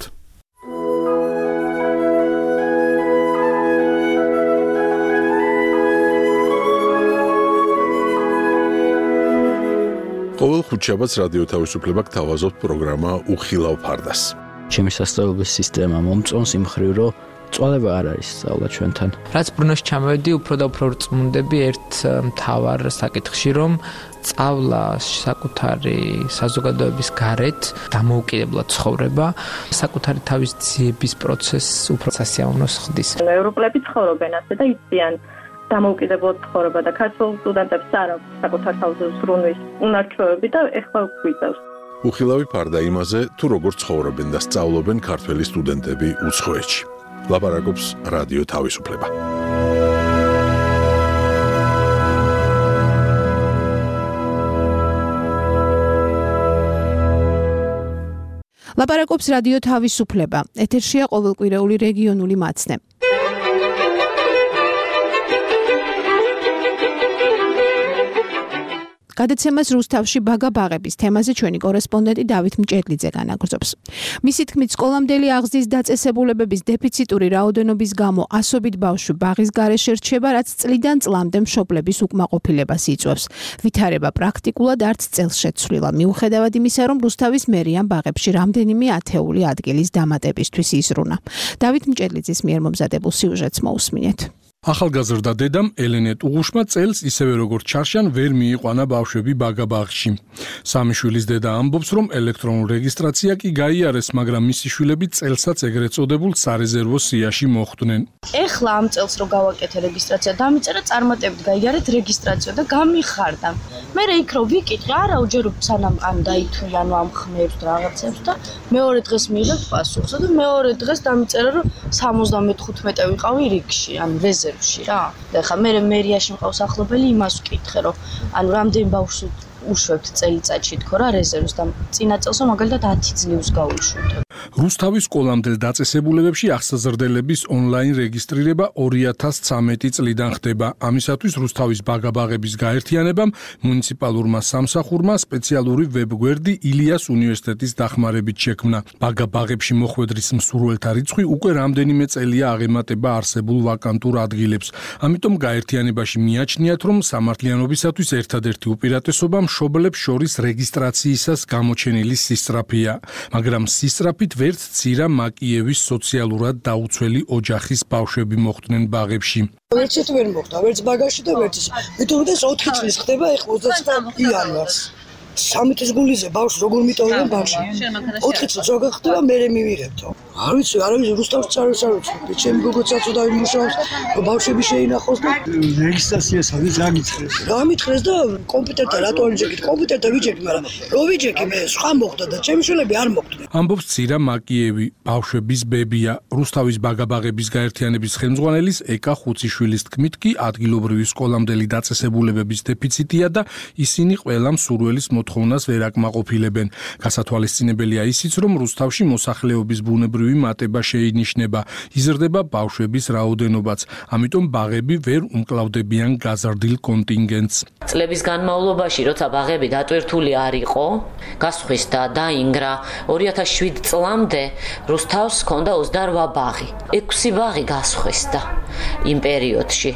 Speaker 1: ყოველ ხუთშაბათს რადიო თავისუფლება გთავაზობთ პროგრამა უხილავ ფარდას.
Speaker 18: ჩემი სასწავლებლის სისტემა მომწონს იმ მხრივ, რომ წვალება არ არის სწავლა ჩვენთან.
Speaker 11: რაც ბრუნოში ჩამოვედი, უფრო და უფრო რწმუნდები ერთ მთავარ საკითხში, რომ სწავლა საკუთარი საზოგადოების გარეთ დამოუკიდებლად ცხოვრება, საკუთარი თავის ძიების პროცესს უფრო სასიამოვნოს ხდის.
Speaker 12: ევროპელები ცხოვრობენ ასე და იციან დამოუკიდებლად ცხოვრება და ქართულ სტუდენტებს არ აქვს საკუთარ თავზე ზრუნვის უნარჩვევები და ეხლა გვიწევს.
Speaker 1: უხილავი ფარდა იმაზე, თუ როგორ ცხოვრობენ და სწავლობენ ქართველი სტუდენტები უცხოეთში. ლაპარაკობს რადიო თავისუფლება.
Speaker 5: ლაპარაკობს რადიო თავისუფლება. ეთერშია ყოველკვირეული რეგიონული მაცნე. გადაცემას რუსთავში ბაგა-ბაღების თემაზე ჩვენი კორესპონდენტი დავით მჭედლიძე განაგრძობს. მისი თქმით, სკოლამდელი აღზრდის დაწესებულებების დეფიციტური რაოდენობის გამო ასობით ბავშვი ბაღის გარეშე რჩება, რაც წლიდან წლამდე მშობლების უკმაყოფილებას იწვევს. ვითარება პრაქტიკულად არც წელს შეცვლილა. მიუხედავად იმისა, რომ რუსთავის მერიამ ბაღებში რამდენიმე ათეული ადგილის დამატებისთვის იზრუნა. დავით მჭედლიძის მიერ მომზადებულ სიუჟეტს მოусმინეთ.
Speaker 7: ახალგაზრდა დედამ ელენე ტუღუშმა წელს ისევე როგორც ჩარშან ვერ მიიყვანა ბავშვები ბაგა-ბაღში. სამი შვილის დედა ამბობს, რომ ელექტრონულ რეგისტრაცია კი გაიარეს, მაგრამ მისი შვილები წელსაც ეგრეთ წოდებულ სარეზერვო სიაში მოხვდნენ.
Speaker 27: ეხლა ამ წელს რო გავაკეთე რეგისტრაცია, დამიწერა წარმატებით გაიარეთ რეგისტრაცია და გამიხარდა. მე იქ რო ვიკითხე, არა უჯერებ სანამ ამ დაითვლიან ამ ხმებს რაღაცებს და მეორე დღეს მიიღებ პასუხს და მეორე დღეს დამიწერა, რომ 75 ვიყავი რიგში, ან რეზერვში რა. და ხა მე მერიაში მყავს ახლობელი, იმას ვკითხე, რომ ანუ რამდენი ბავშვს უშვებთ წელიწადში თქო რა რეზერვს და წინა წელსო მაგალითად 10 ძლივს გავუშვებთ.
Speaker 7: რუსთავის სკოლამდელ დაწესებულებებში აღსაზრდელების ონლაინ რეგისტრირება 2013 წლიდან ხდება. ამისათვის რუსთავის ბაგა-ბაღების გაერთიანებამ მუნიციპალურმა სამსახურმა სპეციალური ვებგვერდი ილიას უნივერსიტეტის დახმარებით შექმნა. ბაგა-ბაღებში მოხვედრის მსურველთა რიცხვი უკვე რამდენიმე წელია აღემატება არსებულ ვაკანტურ ადგილებს. ამიტომ გაერთიანებაში მიაჩნიათ, რომ სამართლიანობისათვის ერთადერთი უპირატესობა მშობლებს შორის რეგისტრაციისას გამოჩენილი სისწრაფეა, მაგრამ სისწრაფით ვერც ცირა მაკიევის სოციალურად დაუცველი ოჯახის ბავშვები მოხვდნენ ბაღებში.
Speaker 28: ვერცით ვერ მოხდა, ვერც ბაგაში და ვერც ის. ვიტყოდეს 4 წლის ხდება, ეხლა 29 იანვარს.
Speaker 4: 13 წლის გულიზე ბავშვს როგორ მიტოვებენ ბავშვი? 4 წელს როგორ ხდება მე მივიღებთო. არ ვიცი, რუსთავს წარვიცი. ჩემი გოგოც აწოდა იმუშაობს, ბავშვები შეინახოს და რეგისტრაცია სადაც გამიცხეს. გამიცხეს და კომპიუტერთან რატო არ ვიჯექით? კომპიუტერთან ვიჯექით, მაგრამ რო ვიჯექი მე სხვა მოხდა და ჩემი შვილები არ მოხდნენ.
Speaker 7: ამბობს ცირა მაკიევი, ბავშვების ბებია, რუსთავის ბაგაბაღების გაერთიანების ხელმძღვანელის ეკა ხუციშვილის თქმით კი ადგილობრივი სკოლამდელი დაწესებულებების დეფიციტია და ისინი ყველა მსურველის მოთხოვნას ვერ აკმაყოფილებენ. გასათვალისწინებელია ისიც, რომ რუსთავში მოსახლეობის ბუნებრივი მატება შეინიშნება, იზრდება ბავშვების რაოდენობაც, ამიტომ ბაღები ვერ უმკლავდებიან გაზრდილ კონტინგენტს.
Speaker 13: წლების განმავლობაში, როცა ბაღები დატვირთული არ იყო, გასხვისდა, დაინგრა 2007 წლამდე რუსთავს ჰქონდა 28 ბაღი. 6 ბაღი გასხვისდა იმ პერიოდში.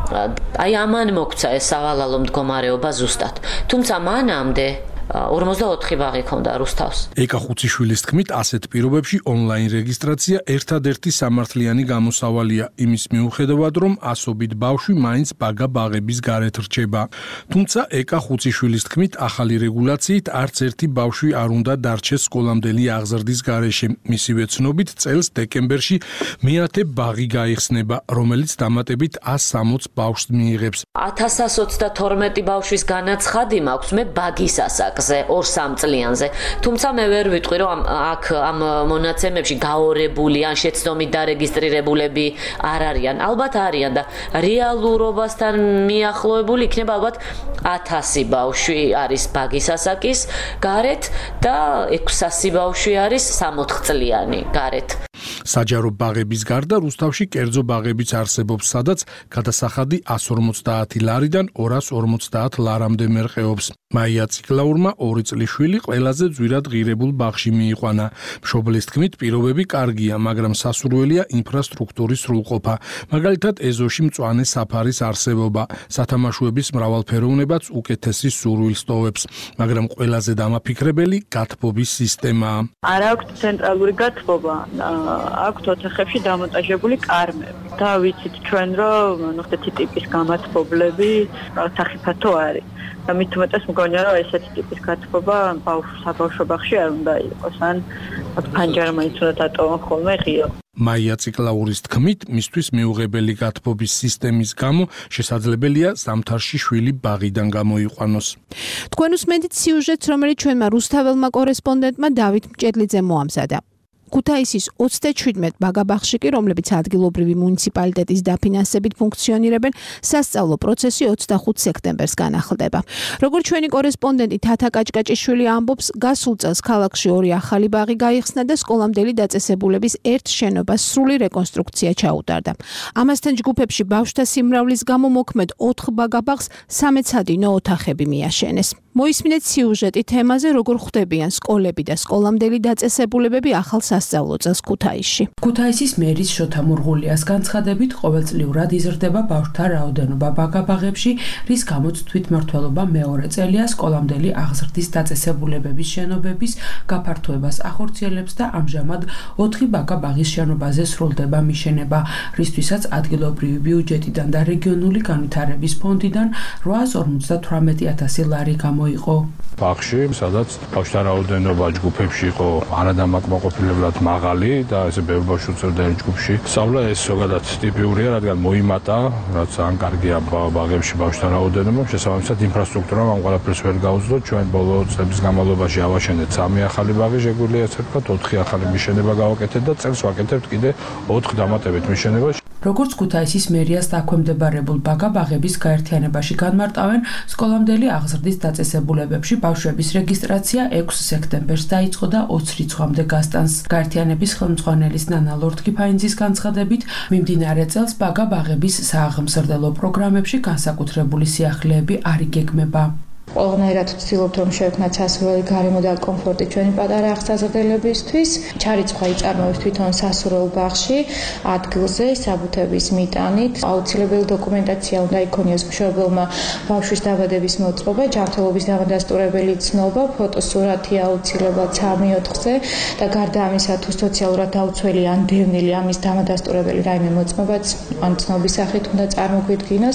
Speaker 13: აი ამან მოგვცა ეს სავალალო მდგომარეობა ზუსტად. თუმცა მანამდე 44 ბაღი ჰქონდა რუსთავს.
Speaker 7: ეკა ხუციშვილის თქმით, ასეთ პირობებში ონლაინ რეგისტრაცია ერთადერთი სამართლიანი გამოსავალია იმის მიუხედავად, რომ ასობით ბავშვი მაინც ბაგაბაღების გარეთ რჩება. თუმცა ეკა ხუციშვილის თქმით, ახალი რეგულაციით არც ერთი ბავშვი არ უნდა დარჩეს სკოლამდელი აღზრდის გარეშე. მისივე ცნობით, წელს დეკემბერში მეათე ბაღი გაიხსნება, რომელიც დამატებით 160 ბავშვს მიიღებს.
Speaker 13: 1132 ბავშვის განაცხადი მაქვს მე ბაგის ასაკ 2-3 წლიანზე. თუმცა მე ვერ ვიტყვი, რომ აქ ამ მონაცემებში გაორებული ან შეცდომით დარეგისტრირებულები არ არიან. ალბათ არიან და რეალურობასთან მიახლოებული იქნება ალბათ 1000 ბავშვი არის ბაგის ასაკის გარეთ და 600 ბავშვი არის 60 წლიანი გარეთ.
Speaker 7: საჯარო ბაღების გარდა რუსთავში კერძო ბაღებიც არსებობს, სადაც გადასახადი 150 ლარიდან 250 ლარამდე მერყეობს. მაია ციკლაურმა 2 წლის შვილი ყველაზე ძვირად ღირებულ ბაღში მიიყვანა. მშობლის თქმით, პირობები კარგია, მაგრამ სასურველია ინფრასტრუქტურის სრულყოფა. მაგალითად, ეზოში მწვანე საფარის არსებობა, სათამაშოების მრავალფეროვნებაც უკეთესი სურვილს ტოვებს, მაგრამ ყველაზე დამაფიქრებელი გათბობის სისტემაა.
Speaker 12: არ აქვს ცენტრალური გათბობა, აქვს ოთახებში დამონტაჟებული კარმები. და ვიცით ჩვენ, რომ ნახეთ ტიპის გამათბობლები სახიფათო არის. და მით უმეტეს მგონია, რომ ესეთი ტიპის გათბობა საბავშვო ბაღში არ უნდა იყოს, ან ფანჯარა მაინც უნდა დატოვონ ხოლმე ღიო.
Speaker 7: მაია ციკლაურის თქმით, მისთვის მიუღებელი გათბობის სისტემის გამო შესაძლებელია ზამთარში შვილი ბაღიდან გამოიყვანოს.
Speaker 5: თქვენ უსმენთ სიუჟეტს, რომელიც ჩვენმა რუსთაველმა კორესპონდენტმა დავით მჭედლიძემ მოამზადა. ქუთაისის 37 ბაგაბაღში კი, რომლებიც ადგილობრივი მუნიციპალიტეტის დაფინანსებით ფუნქციონირებენ, სასწავლო პროცესი 25 სექტემბერს განახლდება. როგორც ჩვენი კორესპონდენტი თათა კაჭკაჭიშვილი ამბობს, გასულ წელს ქალაქში 2 ახალი ბაღი გაიხსნა და სკოლამდელი დაწესებულების ერთ შენობას სრული რეკონსტრუქცია ჩაუტარდა. ამასთან ჯგუფებში ბავშვთა სიმრავლის გამო მოქმედ 4 ბაგაბაღს სამეცადინო ოთახები მიაშენეს. მოისმინეთ სიუჟეტი თემაზე, როგორ ხვდებიან სკოლები და სკოლამდელი დაწესებულებები ახალ სასწავლო წელს ქუთაისში.
Speaker 14: ქუთაისის მერის შოთა მურღულიას განცხადებით, ყოველწლიურად იზრდება ბავშვთა რაოდენობა ბაგაბაღებში, რის გამოც თვითმმართველობა მეორე წელია სკოლამდელი აღზრდის დაწესებულებების შენობების გაფართოებას ახორციელებს და ამჟამად 4 ბაგაბაღის შენობაზე სრულდება მიშენება, რისთვისაც ადგილობრივი ბიუჯეტიდან და რეგიონული განვითარების ფონდიდან 858,000 ლარი გამოიყო.
Speaker 18: ბაღში, სადაც ბავშვთა რაოდენობა ჯგუფებში იყო არადამაკმაყოფილებლად მაღალი და ესე ბევრ ბავშვს უწევდა ერთ ჯგუფში. სწავლა ეს ზოგადად ტიპიურია, რადგან მოიმატა, რაც ან კარგია ბაღებში ბავშვთა რაოდენობა, შესაბამისად ინფრასტრუქტურამ ამ ყველაფერს ვერ გაუძლო. ჩვენ ბოლო წლების განმავლობაში ავაშენეთ 3 ახალი ბაღი, შეგვიძლია ასე ვთქვათ, 4 ახალი მიშენება გავაკეთეთ და წელს ვაკეთებთ კიდე 4 დამატებით მიშენებას.
Speaker 14: როგორც ქუთაისის მერიას დაქვემდებარებულ ბაგაბაღების გაერთიანებაში განმარტავენ, სკოლამდელი აღზრდის დაწესებულებებში ბავშვების რეგისტრაცია 6 სექტემბერს დაიწყო და 20 რიცხვამდე გასტანს. გაერთიანების ხელმძღვანელის ნანა ლორთქიფაინძის განცხადებით, მიმდინარე წელს ბაგაბაღების სააღმსრდელო პროგრამებში განსაკუთრებული სიახლეები არ იგეგმება.
Speaker 15: ყველანაირად ვცდილობთ, რომ შევქმნათ სასურველი გარემო და კომფორტი ჩვენი პატარა აღზრდებლებისთვის. ჩარიცხვა იწარმოებს თვითონ სასურველ ბაღში, ადგილზე, საბუთების მიტანით. აუცილებელი დოკუმენტაცია უნდა იქონიოს მშობელმა, ბავშვის დაბადების მოწყობა, ჯანმრთელობის დამადასტურებელი ცნობა, ფოტოსურათი აუცილებლად 3-4-ზე და გარდა ამისა, თუ სოციალურად დაუცველი ან დევნილი ამის დამადასტურებელი რაიმე მოწმობაც ან ცნობის სახით უნდა წარმოგვიდგინოს.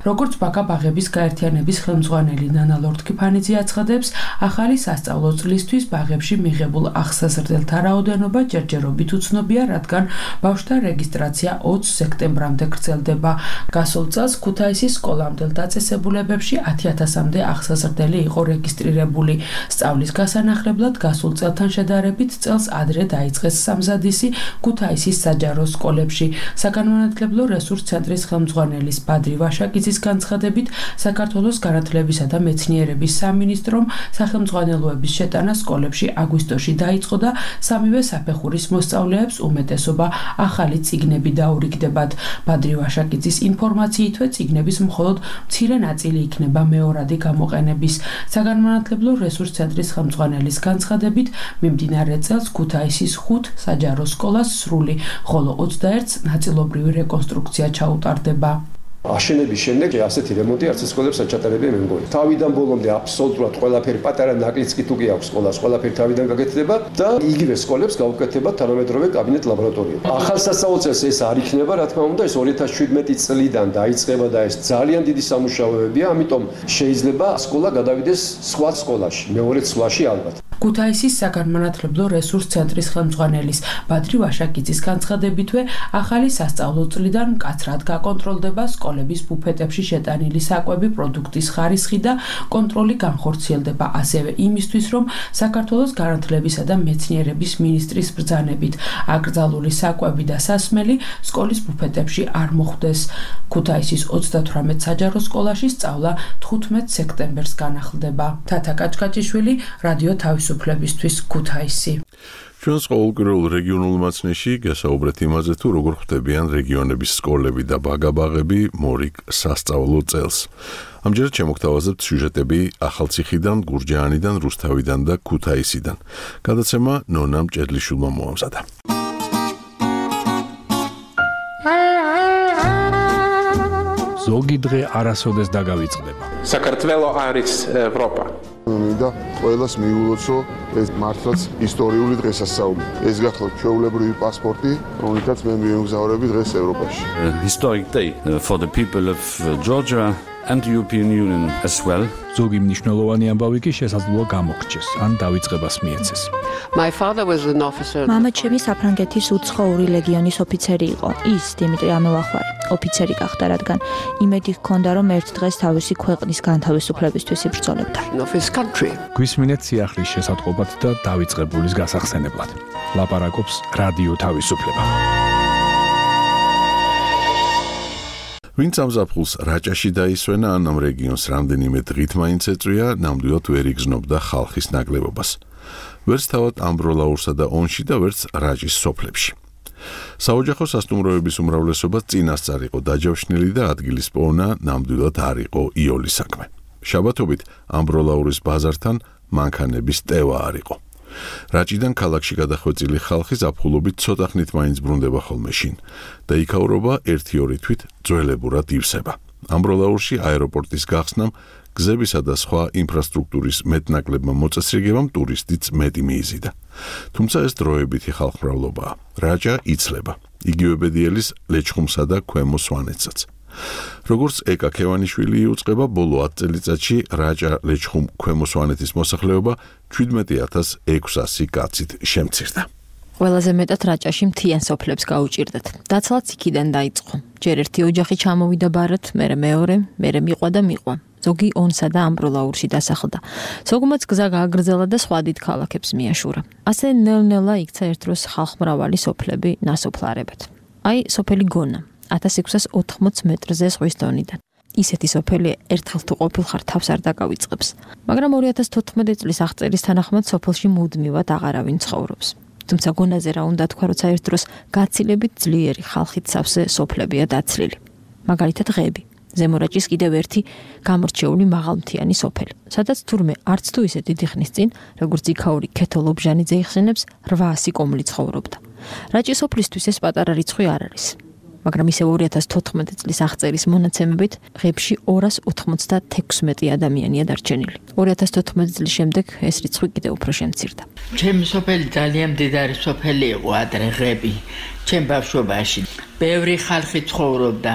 Speaker 14: როგორც ბაგა-ბაღების გაერთიანების ხელმძღვანელი ნანა ლორთქიფანიძე აცხადებს, ახალი სასწავლო წლისთვის ბაღებში მიღებულ ახსაზრდელთა რაოდენობა ჯერჯერობით უცნობია, რადგან ბავშვთა რეგისტრაცია 20 სექტემბრამდე გრძელდება. გასულ წელს ქუთაისის სკოლამდელ დაწესებულებებში 10,000-მდე ახსაზრდელი იყო რეგისტრირებული. სწავლის გასანახლებლად გასულ წელთან შედარებით წელს ადრე დაიწყეს სამზადისი ქუთაისის საჯარო სკოლებში. საგანმანათლებლო რესურს ცენტრის ხელმძღვანელის ბადრი ვაშაკიძის განცხადებით, საქართველოს განათლებისა და მეცნიერების სამინისტრომ სახელმძღვანელოების შეტანა სკოლებში აგვისტოში დაიწყო და სამივე საფეხურის მოსწავლეებს უმეტესობა ახალი წიგნები დაურიგდებათ. ბადრი ვაშაკიძის ინფორმაციითვე წიგნების მხოლოდ მცირე ნაწილი იქნება მეორადი გამოყენების. საგანმანათლებლო რესურს ცენტრის ხელმძღვანელის განცხადებით, მიმდინარე წელს ქუთაისის 5 საჯარო სკოლას სრული, ხოლო 21-ს ნაწილობრივი რეკონსტრუქცია ჩაუტარდება.
Speaker 10: აშენების შემდეგ ასეთი რემონტი არც სკოლებს არ ჩატარებია მე მგონი. თავიდან ბოლომდე აბსოლუტურად ყველაფერი პატარა ნაკლიც კი თუ კი აქვს სკოლას, ყველაფერი თავიდან გაკეთდება და იგივე სკოლებს გაუკეთება თანამედროვე კაბინეტ ლაბორატორია. ახალ სასწავლო წელს ეს არ იქნება, რა თქმა უნდა, ეს 2017 წლიდან დაიწყება და ეს ძალიან დიდი სამუშაოებია, ამიტომ შეიძლება სკოლა გადავიდეს სხვა სკოლაში, მეორე სკოლაში ალბათ.
Speaker 14: ქუთაისის საგანმანათლებლო რესურს ცენტრის ხელმძღვანელის ბადრი ვაშაკიძის განცხადებითვე, ახალი სასწავლო წლიდან მკაცრად გაკონტროლდება სკოლების ბუფეტებში შეტანილი საკვები პროდუქტის ხარისხი და კონტროლი განხორციელდება ასევე იმისთვის, რომ საქართველოს განათლებისა და მეცნიერების მინისტრის ბრძანებით აკრძალული საკვები და სასმელი სკოლის ბუფეტებში არ მოხვდეს. ქუთაისის 38 საჯარო სკოლაში სწავლა 15 სექტემბერს განახლდება. თათა კაჭკაჭიშვილი, რადიო თავისუფლებისთვის, ქუთაისი.
Speaker 1: ჩვენს ყოველკვირეულ რეგიონულ მაცნეში გესაუბრეთ იმაზე, თუ როგორ ხვდებიან რეგიონების სკოლები და ბაგა-ბაღები მორიგ სასწავლო წელს. ამჯერად შემოგთავაზებთ სიუჟეტები ახალციხიდან, გურჯაანიდან, რუსთავიდან და ქუთაისიდან. გადაცემა ნონა მჭედლიშვილმა მოამზადა.
Speaker 18: ზოგი დღე არასოდეს დაგავიწყდება.
Speaker 16: საქართველო არის ევროპა.
Speaker 17: მინდა ყველას მიულოცო ეს მართლაც ისტორიული დღესასწაული. ეს გახლავთ ჩვეულებრივი პასპორტი, რომელთაც მე მივემგზავრები დღეს ევროპაში.
Speaker 19: Historic day for the people of Georgia and the European Union as well.
Speaker 18: ზოგი მნიშვნელოვანი ამბავი კი შესაძლოა გამოგრჩეს, ან დავიწყებას მიეცეს.
Speaker 20: My father was an officer.
Speaker 21: მამა ჩემი საფრანგეთის უცხოური ლეგიონის ოფიცერი იყო. ის დიმიტრი ამელახვარი ოფიცერი გახდა, რადგან იმედი ჰქონდა, რომ ერთ დღეს თავისი ქვეყნის განთავისუფლებისთვის იბრძოლებდა.
Speaker 18: გვისმინეთ სიახლის შესატყობად და დავიწყებულის გასახსენებლად. ლაპარაკობს რადიო თავისუფლება.
Speaker 1: ვინც ამ ზაფხულს რაჭაში დაისვენა, ან ამ რეგიონს რამდენიმე დღით მაინც ეწვია, ნამდვილად ვერ იგრძნობდა ხალხის ნაკლებობას. ვერც თავად ამბროლაურსა და ონში და ვერც რაჭის სოფლებში. საოჯახო სასტუმროების უმრავლესობა წინასწარ იყო დაჯავშნილი და ადგილის პოვნა ნამდვილად არ იყო იოლი საქმე. შაბათობით ამბროლაურის ბაზართან მანქანების ტევა არ იყო. რაჭიდან ქალაქში გადახვეწილი ხალხი ზაფხულობით ცოტა ხნით მაინც ბრუნდება ხოლმე შინ და იქაურობა 1-2 თვით ძველებურად ივსება. ამბროლაურში აეროპორტის გახსნამ, გზებისა და სხვა ინფრასტრუქტურის მეტნაკლებმა მოწესრიგებამ ტურისტიც მეტი მიიზიდა. თუმცა ეს დროებითი ხალხმრავლობაა. რაჭა იცლება. იგივე ბედიელის ლეჩხუმსა და ქვემო სვანეთსაც. როგორც ეკა ქევანიშვილი იუწყება, ბოლო 10 წელიწადში რაჭა ლეჩხუმ ქვემო სვანეთის მოსახლეობა 17,600 კაცით შემცირდა.
Speaker 21: ყველაზე მეტად რაჭაში მთიან სოფლებს გაუჭირდათ. დაცლაც იქიდან დაიწყო. ჯერ ერთი ოჯახი ჩამოვიდა ბარად, მერე მეორე, მერე მიყვა და მიყვა. ზოგი ონსა და ამბროლაურში დასახლდა. ზოგმაც გზა გააგრძელა და სხვა დიდ ქალაქებს მიაშურა. ასე ნელ-ნელა იქცა ერთ დროს ხალხმრავალი სოფლები ნასოფლარებად. აი, სოფელი გონა 1680 მეტრზე ზღვის დონიდან. ისეთი სოფელი ერთხელ თუ ყოფილხარ თავს არ დაკავიწყებს. მაგრამ 2014 წლის აღწერის თანახმად სოფელში მუდმივად აღარავინ ცხოვრობს. თუმცა გონაზე რა უნდა თქვა, როცა ერთ დროს გაცილებით ძლიერი ხალხით სავსე სოფლებია დაცლილი. მაგალითად ღები. ზემორაჭის კიდევ ერთი გამორჩეული მაღალმთიანი სოფელი, სადაც თურმე არც თუ ისე დიდი ხნის წინ, როგორც იქაური ქეთოლობჟანიძე იხსენებს, 800 კომლი ცხოვრობდა. რაჭის სოფლისთვის ეს პატარა რიცხვი არ არის. მაგრამ ისევ 2014 წლის აღწერის მონაცემებით ღებში 296 ადამიანია დარჩენილი. 2014 წლის შემდეგ ეს რიცხვი კიდევ უფრო შემცირდა.
Speaker 22: ჩემი სოფელი ძალიან მდიდარი სოფელი იყო ადრე ღები. ჩემ ბავშვობაში ბევრი ხალხი ცხოვრობდა.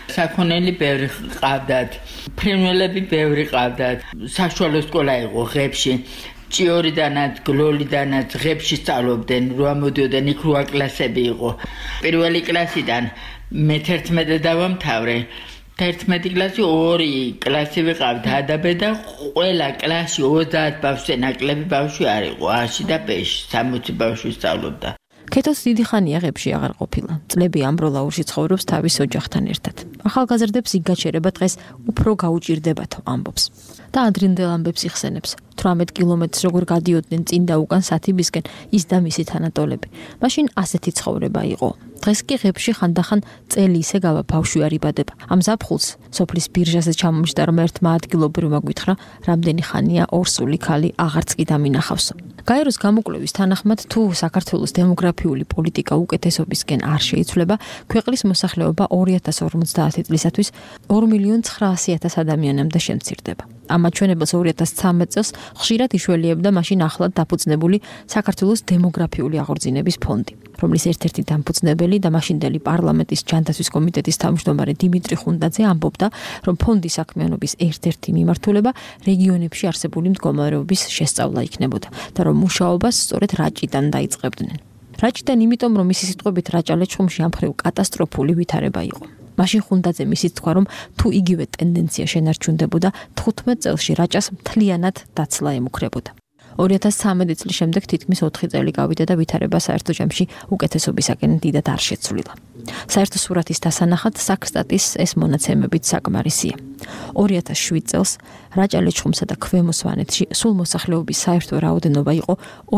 Speaker 22: საქონელი ბევრი ყავდათ, ფრინველები ბევრი ყავდათ. საშუალო სკოლა იყო ღებში. ჭიორიდანაც, გლოლიდანაც ღებში სწავლობდნენ, რო ამოდიოდნენ იქ 8 კლასები იყო. პირველი კლასიდან მე-11 დავამთავრე. 11 კლასი 2 კლასი ვიყავ დადაბე და ყველა კლასში 30 ბავშვზე ნაკლები ბავშვი არ იყო, 100 და 60 ბავშვი სწავლობდა.
Speaker 21: ქეთოს დიდი ხანია ღებში აღარ ყოფილა. წლები ამბროლაურში ცხოვრობს თავის ოჯახთან ერთად. ახალგაზრდებს იქ გაჩერება დღეს უფრო გაუჭირდებათო ამბობს. და ადრინდელ ამბებს იხსენებს. 18 კილომეტრს როგორ გადიოდნენ წინ და უკან სათიბისკენ ის და მისი თანატოლები. მაშინ ასეთი ცხოვრება იყო. დღეს კი ღებში ხანდახან წელი ისე გავა ბავშვი არ იბადება. ამ ზაფხულს სოფლის ბირჟაზე ჩამომჯდა რომ ერთმა ადგილობრივმა გვითხრა, რამდენი ხანია ორსული ქალი აღარც კი დამინახავსო. გაეროს გამოკვლევის თანახმად, თუ საქართველოს დემოგრაფიული პოლიტიკა უკეთესობისკენ არ შეიცვლება, ქვეყნის მოსახლეობა 2050 წლისათვის 2.900.000 ადამიანამდე შემცირდება. ამ აჩვენებელს 2013 წელს ხშირად იშველიებდა მაშინ ახლად დაფუძნებული საქართველოს დემოგრაფიული აღორძინების ფონდი, რომლის ერთ-ერთი დამფუძნებელი და მაშინდელი პარლამენტის ჯანდაცვის კომიტეტის თავმჯდომარე დიმიტრი ხუნდაძე ამბობდა, რომ ფონდის საქმიანობის ერთ-ერთი მიმართულება რეგიონებში არსებული მდგომარეობის შესწავლა იქნებოდა და რომ მუშაობას სწორედ რაჭიდან დაიწყებდნენ. რაჭიდან იმიტომ, რომ მისი სიტყვებით რაჭა-ლეჩხუმში ამ მხრივ კატასტროფული ვითარება იყო. მაშინ ხუნდაძე მისით თქვა, რომ თუ იგივე ტენდენცია შენარჩუნდებოდა, 15 წელში რაჭას მთლიანად დაცლა ემუქრებოდა. 2013 წლის შემდეგ თითქმის 4 წელი გავიდა და ვითარება საერთო ჯამში უკეთესობისაკენ დიდად არ შეცვლილა. საერთო სურათის დასანახად საქსტატის ეს მონაცემებით საკმარისია. 2007 წელს რაჭა-ლეჩხუმსა და ქვემო სვანეთში სულ მოსახლეობის საერთო რაოდენობა იყო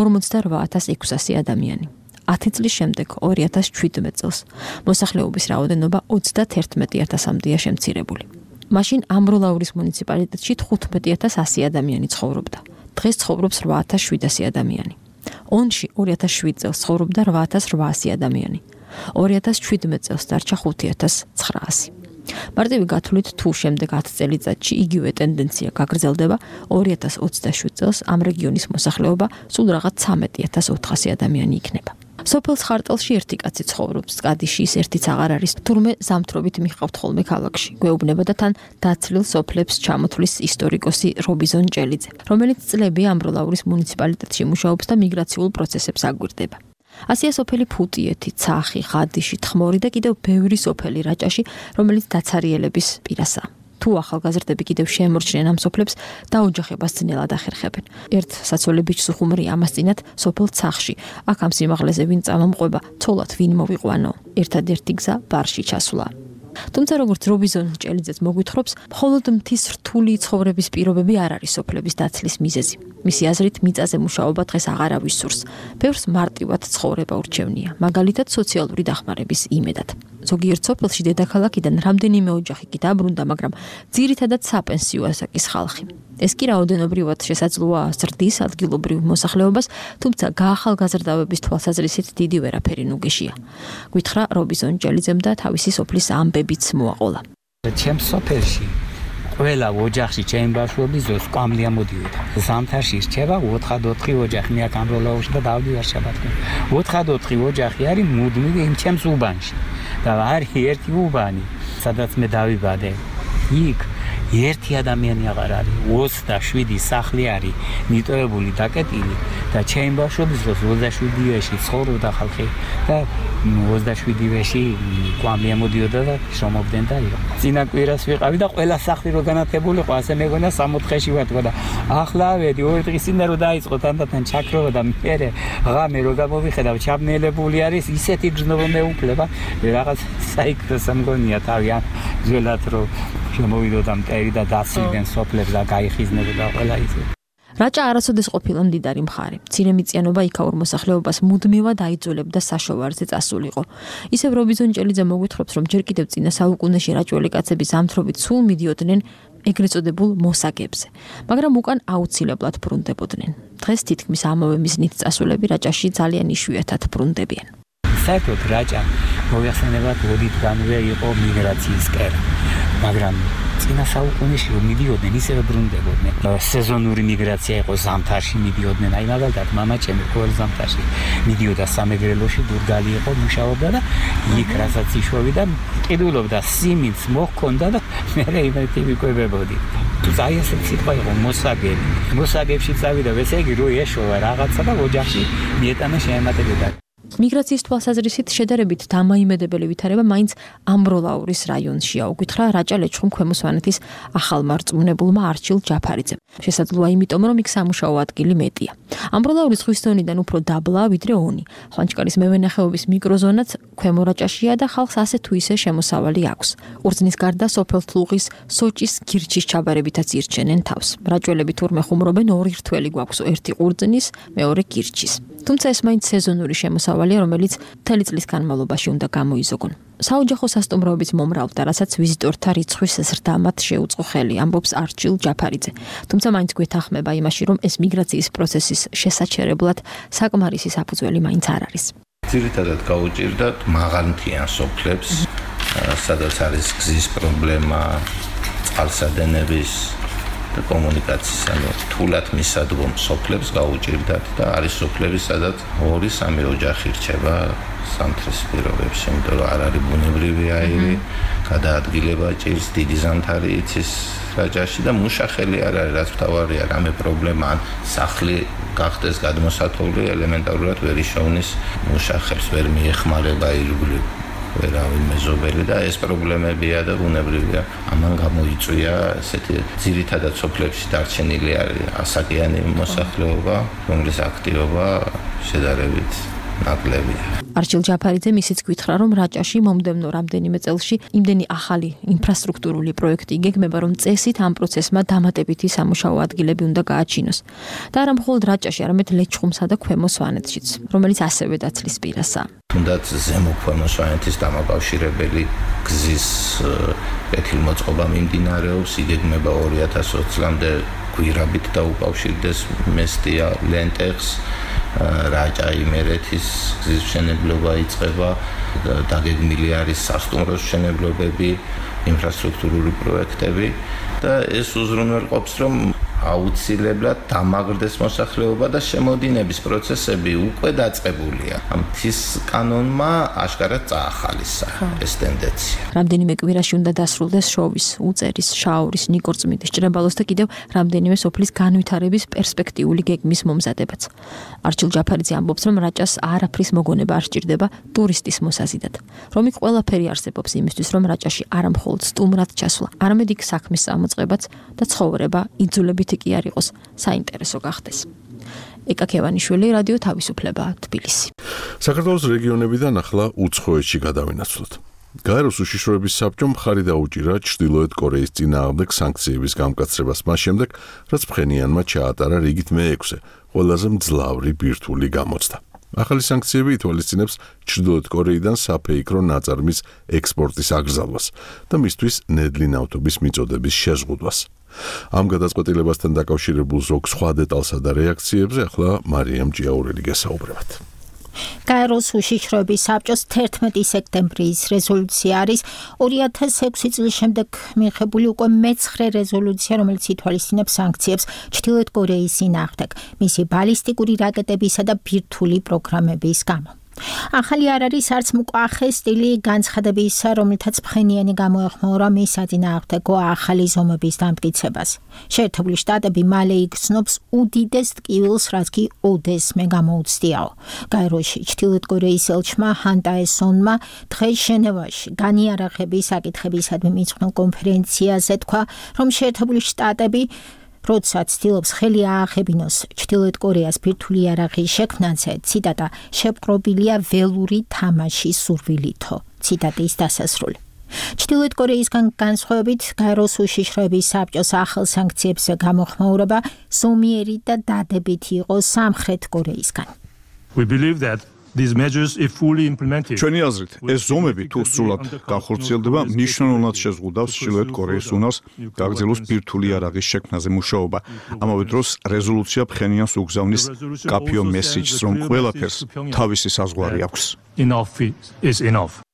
Speaker 21: 48,600 ადამიანი. 10 წლის შემდეგ 2017 წელს მოსახლეობის რაოდენობა 31,000-მდეა შემცირებული. მაშინ ამბროლაურის მუნიციპალიტეტში 15,100 ადამიანი ცხოვრობდა. დღეს ცხოვრობს 8,700 ადამიანი. ონში 2007 წელს ცხოვრობდა 8,800 ადამიანი. 2017 წელს დარჩა 5,900. მარტივი გათვლით, თუ შემდეგ 10 წელიწადში იგივე ტენდენცია გაგრძელდება, 2027 წელს ამ რეგიონის მოსახლეობა სულ რაღაც 13,400 ადამიანი იქნება. სოფელს ხარტელში ერთი კაცი ცხოვრობს, წკადიში ის ერთიც აღარ არის, თურმე ზამთრობით მიყავთ ხოლმე ქალაქში. გვეუბნება და თან დაცლილ სოფლებს ჩამოთვლის ისტორიკოსი რობიზონ ჭელიძე, რომელიც წლები ამბროლაურის მუნიციპალიტეტში მუშაობს და მიგრაციულ პროცესებს აგვირდება. ასია სოფელი ფუტიეთი, ცახი, ხადიში, თხმორი და კიდევ ბევრი სოფელი რაჭაში, რომელიც დაცარიელების პირასაა. თუ ახალგაზრდები კიდევ შემორჩნენ ამ სოფლებს და ოჯახებას ძნელად ახერხებენ. ერთ საცოლე ბიჭს უხუმრი ამასწინათ სოფელ ცახში. აქ ამ სიმაღლეზე ვინ წამომყვება, ცოლად ვინ მოვიყვანო. ერთადერთი გზა ბარში ჩასვლა. თუმცა როგორც რობიზონ ჭელიძეც მოგვითხრობს, მხოლოდ მთის რთული ცხოვრების პირობები არ არის სოფლების დაცლის მიზეზი. მისი აზრით, მიწაზე მუშაობა დღეს აღარავის სურს. ბევრს მარტივად ცხოვრება ურჩევნია, მაგალითად სოციალური დახმარების იმედად. ზოგიერთ სოფელში დედაქალაქიდან რამდენიმე ოჯახი კი დაბრუნდა, მაგრამ ძირითადად საპენსიო ასაკის ხალხი. ეს კი რაოდენობრივად შესაძლოა ზრდის ადგილობრივ მოსახლეობას, თუმცა გაახალგაზრდავების თვალსაზრისით დიდი ვერაფერი ნუგეშია. გვითხრა რობიზონ ჭელიძემ და თავისი სოფლის ამბებიც მოაყოლა.
Speaker 2: ჩემს სოფელში ყველა ოჯახში ჩემი ბავშვობის დროს კვამლია მოდიოდა. ზამთარში რჩება 4-4 ოჯახი, მე აქ ამბროლაურში და დავდივარ შაბათში. 4-4 ოჯახი არის მუდმივი იმ ჩემს უბანში. და არის ერთი უბანი, სადაც მე დავიბადე. იქ ერთი ადამიანი აღარ არის. 27 სახლი არის მიტოვებული, დაკეტილი და ჩემი ბავშვობის დროს 27-ში ცხოვრობდა ხალხი და 27-ში კვამლია მოდიოდა და შრომობდნენ და იყო. წინა კვირას ვიყავი და ყველა სახლი რო განათებული ყო, ასე მეგონა 60-ში ვატყვა და ახლა ვედი 2 დღის წინ რო დაიწყო თანდათან ჩაქროვა და მე ღამე რო გამოვიხედავ ჩაბნელებული არის ისეთი გზნობა მეუფლება რაღაც საიქრო სამგონია თავი ან ძველად რო შემოვიდოდა მტერი და დაცლიდან სოფლებს და გაიხიზნებოდა ყველა ისე.
Speaker 21: რაჭა არასოდეს ყოფილა მდიდარი მხარე. მცირემიწიანობა იქაურ მოსახლეობას მუდმივად აიძულებდა საშოვარზე წასულიყო. ისევ რობიზონ ჭელიძე მოგვითხრობს, რომ ჯერ კიდევ წინა საუკუნეში რაჭველი კაცები ზამთრობით სულ მიდიოდნენ ეგრეთ წოდებულ მოსაგებზე, მაგრამ უკან აუცილებლად ბრუნდებოდნენ. დღეს თითქმის ამავე მიზნით წასულები რაჭაში ძალიან იშვიათად ბრუნდებიან.
Speaker 2: საერთოდ რაჭა მოიხსენებათ ოდითგანვე იყო მიგრაციის კერა. მაგრამ წინა საუკუნეში რომ მიდიოდნენ ისევე ბრუნდებოდნენ. სეზონური მიგრაცია იყო ზამთარში მიდიოდნენ. აი მაგალითად მამაჩემი ყოველ ზამთარში მიდიოდა სამეგრელოში, დურგალი იყო, მუშაობდა და იქ რასაც იშვებდა, ყიდულობდა სიმინდს მოჰქონდა და მე იმეთი ვიკვებებოდი. აი ესე სიტყვა იყო მოსაგები. მოსაგებში წავიდა, ესე იგი რო ეშოვა რაღაცა და ოჯახში მიეტანა შეემატებოდა.
Speaker 21: მიგრაციის თვალსაზრისით შედარებით დამაიმედებელი ვითარება მაინც ამბროლაურის რაიონშია, უკითხა რაჭა ლეჩხუმ ქვემო სვანეთის ახალმარწმუნებულმა არჩილ ჯაფარიძემ. შესაძლოა იმიტომ, რომ იქ სამუშაო ადგილი მეტია. ამბროლაურის ზღვის დონიდან უფრო დაბლაა ვიდრე ონი. ხვანჩკარის მევენახეობის მიკროზონაც ქვემო რაჭაშია და ხალხს ასე თუ ისე შემოსავალი აქვს. ურძნის გარდა სოფელ თლუღის სოჭის გირჩის ჩაბარებითაც ირჩენენ თავს. რაჭველები თურმე ხუმრობენ ორი რთველი გვაქვს, ერთი ყურძნის, მეორე გირჩის. თუმცა ეს მაინც სეზონური შემოსავალია, რომელიც მთელი წლის განმავლობაში უნდა გამოიზოგონ. საოჯახო სასტუმროების მომრავლდა, რასაც ვიზიტორთა რიცხვის ზრდამად შეუწყო ხელი, ამბობს არჩილ ჯაფარიძე. თუმცა მაინც გვეთანხმება იმაში, რომ ეს მიგრაციის პროცესის შესაჩერებლად საკმარისი საფუძველი მაინც არ არის.
Speaker 3: ძირითადად გაუჭირდათ მაღალმთიან სოფლებს, სადაც არის გზის პრობლემა, წყალსადენების და კომუნიკაციის, ანუ თულად მისადგომ სოფლებს გაუჭირდათ და არის სოფლები, სადაც 2-3 ოჯახი რჩება სამთრის პირობებში, იმიტომ რომ არ არის ბუნებრივი აირი, გადაადგილება ჭირს, დიდი ზამთარი იცის რაჭაში და მუშახელი არ არის, რაც მთავარია, რამე პრობლემა, ან სახლი გახდეს გადმოსათოვლი, ელემენტარულად ვერ იშოვნის მუშახელს, ვერ მიეხმარება ირგვლივ ვერავინ მეზობელი და ეს პრობლემებია და ბუნებრივია. ამან გამოიწვია ესეთი ძირითადად სოფლებში დარჩენილი არის ასაკიანი მოსახლეობა, რომლის აქტივობა შედარებით ნაკლებია.
Speaker 21: არჩილ ჯაფარიძე ისიც გითხრა, რომ რაჭაში მომდევნო რამდენიმე წელში იმდენი ახალი ინფრასტრუქტურული პროექტი იგეგმება, რომ წესით ამ პროცესმა დამატებითი სამუშაო ადგილები უნდა გააჩინოს. და არა მხოლოდ რაჭაში, არამედ ლეჩხუმსა და ქვემო სვანეთშიც, რომელიც ასევე დაცლის პირასაა.
Speaker 3: თუნდაც ზემო ქვემო სვანეთის დამაკავშირებელი გზის კეთილმოწყობა მიმდინარეობს, იგეგმება 2020 წლამდე გვირაბით დაუკავშირდეს მესტია ლენტეხს, რაჭა იმერეთის გზის მშენებლობა იწყება, დაგეგმილი არის სასტუმროს მშენებლობები, ინფრასტრუქტურული პროექტები და ეს უზრუნველყოფს, რომ აუცილებლად დამაგრდეს მოსახლეობა და შემოდინების პროცესები უკვე დაწყებულია. ამ მთის კანონმა აშკარად წაახალისა ეს ტენდენცია.
Speaker 21: რამდენიმე კვირაში უნდა დასრულდეს შოვის, უწერის, შაორის, ნიკორწმინდის, ჭრებალოს და კიდევ რამდენიმე სოფლის განვითარების პერსპექტიული გეგმის მომზადებაც. არჩილ ჯაფარიძე ამბობს, რომ რაჭას არაფრის მოგონება არ სჭირდება ტურისტის მოსაზიდად. რომ იქ ყველაფერი არსებობს იმისთვის, რომ რაჭაში არა მხოლოდ სტუმრად ჩასვლა, არამედ იქ საქმის წამოწყებაც და ცხოვრება იძულებითი კი არ იყოს საინტერესო გახდეს. ეკა ქევანიშვილი, რადიო თავისუფლება, თბილისი.
Speaker 1: საქართველოს რეგიონებიდან ახლა უცხოეთში გადავინაცვლოთ. გაეროს უშიშროების საბჭომ მხარი დაუჭირა ჩრდილოეთ კორეის წინააღმდეგ სანქციების გამკაცრებას მას შემდეგ, რაც ფხენიანმა ჩაატარა რიგით მე-6 ყველაზე მძლავრი ბირთვული გამოცდა. ახალი სანქციები ითვალისწინებს ჩრდილოეთ კორეიდან საფეიქრო ნაწარმის ექსპორტის აკრძალვას და მისთვის ნედლი ნავთობის მიწოდების შეზღუდვას. ამ გადაწყვეტილებასთან დაკავშირებულ ზოგ სხვა დეტალსა და რეაქციებზე ახლა მარიამ ჭიაურელი გესაუბრებათ.
Speaker 6: გაეროს უშიშროების საბჭოს 11 სექტემბრის რეზოლუცია არის 2006 წლის შემდეგ მიღებული უკვე მე-9 რეზოლუცია, რომელიც ითვალისწინებს სანქციებს ჩრდილოეთ კორეის წინააღმდეგ, მისი ბალისტიკური რაკეტებისა და ბირთვული პროგრამების გამო. ახალი არ არის არც მკვახე სტილი განცხადებისა, რომელთაც ფხენიანი გამოეხმაურა მის საწინააღმდეგო ახალი ზომების დამტკიცებას. შეერთებული შტატები მალე იგრძნობს უდიდეს ტკივილს, რაც კი ოდესმე გამოუცდიაო. გაეროში ჩრდილოეთ კორეის ელჩმა ჰან ტაესონმა დღეს ჟენევაში განიარაღების საკითხებისადმი მიძღვნილ კონფერენციაზე თქვა, რომ შეერთებული შტატები როდესაც ცდილობს ხელი აახებინოს ჩრდილოეთ კორეას ბირთვული იარაღის შექმნაზე, ციტატა, შეპყრობილია ველური თამაშის სურვილითო. ციტატის დასასრული. ჩრდილოეთ კორეისგან განსხვავებით, გაეროს უშიშროების საბჭოს ახალ სანქციებზე გამოხმაურება ზომიერი და დადებითი იყო სამხრეთ კორეისგან.
Speaker 8: We believe that these measures if fully implemented.
Speaker 9: ჩვენი აზრით, ეს ზომები თუ სრულად განხორციელდება, მნიშვნელოვნად შეზღუდავს ჩრდილოეთ კორეის უნარს გაგრძელოს ბირთვული იარაღის შექმნაზე მუშაობა. ამავე დროს რეზოლუცია ფხენიანს უგზავნის კაფეო მესიჯს, რომ ყველაფერს თავისი საზღვარი აქვს.
Speaker 8: Enough is enough.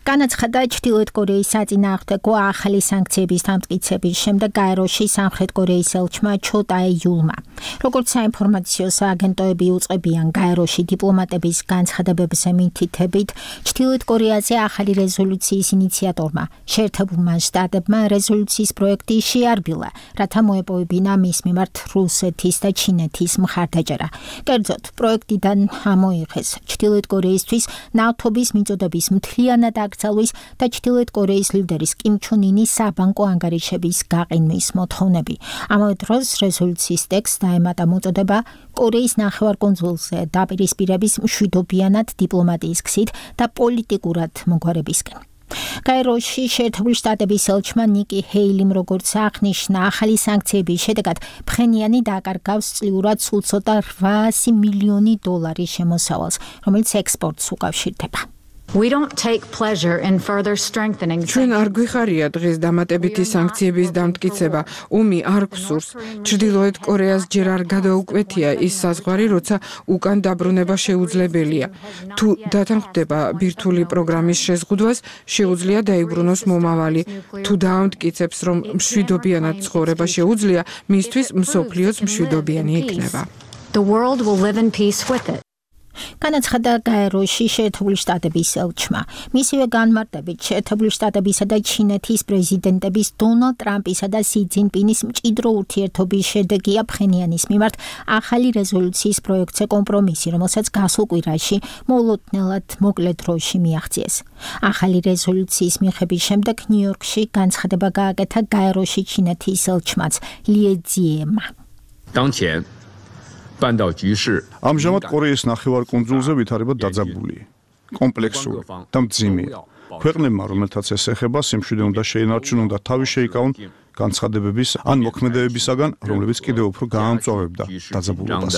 Speaker 6: განაცხადა ჩრდილოეთ კორეის საწინააღმდეგო ახალი სანქციების დამტკიცების შემდეგ გაეროში სამხრეთ კორეის ელჩმა ჩო ტაე-იულმა. როგორც საინფორმაციო სააგენტოები უწყებიან გაეროში დიპლომატების განცხადებებზე მითითებით, ჩრდილოეთ კორეაზე ახალი რეზოლუციის ინიციატორმა, შეერთებულმა შტატებმა რეზოლუციის პროექტი შეარბილა, რათა მოეპოვებინა მის მიმართ რუსეთის და ჩინეთის მხარდაჭერა. კერძოდ, პროექტიდან ამოიღეს ჩრდილოეთ კორეისთვის ნავთობის მიწოდების მთლიანად აკრძალვის და ჩრდილოეთ კორეის ლიდერის კიმ ჩუნ ინის საბანკო ანგარიშების გაყინვის მოთხოვნები. ამავე დროს რეზოლუციის ტექსტს დაემატა მოწოდება კორეის ნახევარკუნძულზე დაპირისპირების მშვიდობიანად დიპლომატიის გზით და პოლიტიკურად მოგვარებისკენ. გაეროში შეერთებული შტატების ელჩმა ნიკი ჰეილიმ როგორც აღნიშნა, ახალი სანქციების შედეგად ფხენიანი დააკარგავს წლიურად სულ ცოტა 800 მილიონი დოლარის შემოსავალს, რომელიც ექსპორტს უკავშირდება.
Speaker 4: ჩვენ არ გვიხარია დღეს დამატებითი სანქციების დამტკიცება. ომი არ გვსურს. ჩრდილოეთ კორეას ჯერ არ გადაუკვეთია ის საზღვარი, როცა უკან დაბრუნება შეუძლებელია. თუ დათანხმდება ბირთვული პროგრამის შეზღუდვას, შეუძლია დაიბრუნოს მომავალი. თუ დაამტკიცებს, რომ მშვიდობიანად ცხოვრება შეუძლია, მისთვის მსოფლიოც მშვიდობიანი იქნება.
Speaker 6: განაცხადა გაეროში შეერთებული შტატების ელჩმა. მისივე განმარტებით შეერთებული შტატებისა და ჩინეთის პრეზიდენტების დონალდ ტრამპისა და სი ძინპინის მჭიდრო ურთიერთობის შედეგია ფხენიანის მიმართ ახალი რეზოლუციის პროექტზე კომპრომისი, რომელსაც გასულ კვირაში მოულოდნელად მოკლე დროში მიაღწიეს. ახალი რეზოლუციის მიღების შემდეგ ნიუ-იორკში განცხადება გააკეთა გაეროში ჩინეთის ელჩმაც ლიეძიემმა.
Speaker 9: ამჟამად კორეის ნახევარკუნძულზე ვითარება დაძაბული, კომპლექსური და მძიმეა. ქვეყნებმა, რომელთაც ეს ეხება, სიმშვიდე უნდა შეინარჩუნონ და თავი შეიკავონ განცხადებების ან მოქმედებებისაგან, რომლებიც კიდევ უფრო გაამწვავებდა დაძაბულობას.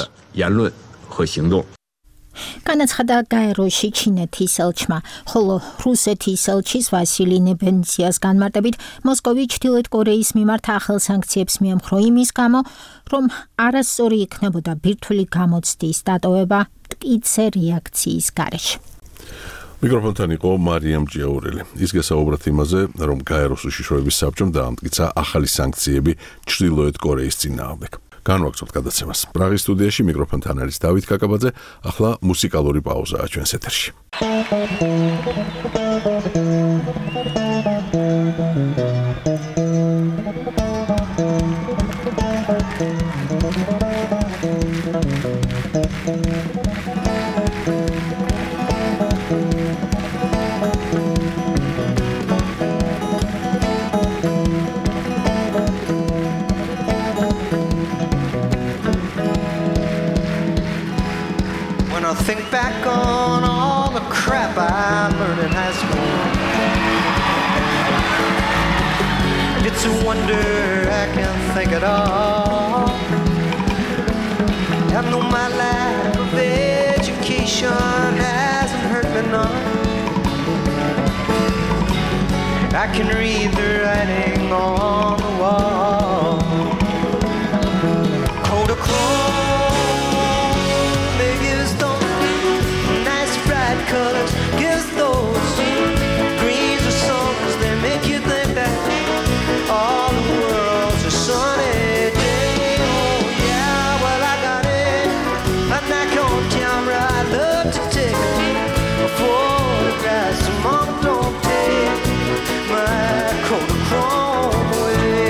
Speaker 6: განაცხადა გაეროში ჩინეთის ელჩმა, ხოლო რუსეთის ელჩის ვასილი ნებენციას განმარტებით, მოსკოვი ჩრდილოეთ კორეის მიმართ ახალ სანქციებს მიემხრო იმის გამო, რომ არასწორი იქნებოდა ბირთვული გამოცდის დატოვება მტკიცე რეაქციის გარეშე.
Speaker 1: მიკროფონთან იყო მარიამ ჯიაურელი. ის გესაუბრათ იმაზე, რომ გაეროს უშიშროების საბჭომ დაამტკიცა ახალი სანქციები ჩრდილოეთ კორეის წინააღმდეგ. განვაგრძობთ გადაცემას. პრაღის სტუდიაში მიკროფონთან არის დავით კაკაბაძე. ახლა მუსიკალური პაუზაა ჩვენს ეთერში.
Speaker 11: Think back on all the crap I learned in high school. It's a wonder I can think at all. I know my lack of education hasn't hurt me none. I can read the writing on the wall. Kodachrome. Colors, gives those greens or summers, they make you think that all the world's a sunny day. Oh yeah, well I got it. I knock on camera, I love to take a photograph. So mom, don't take my Kodachrome away.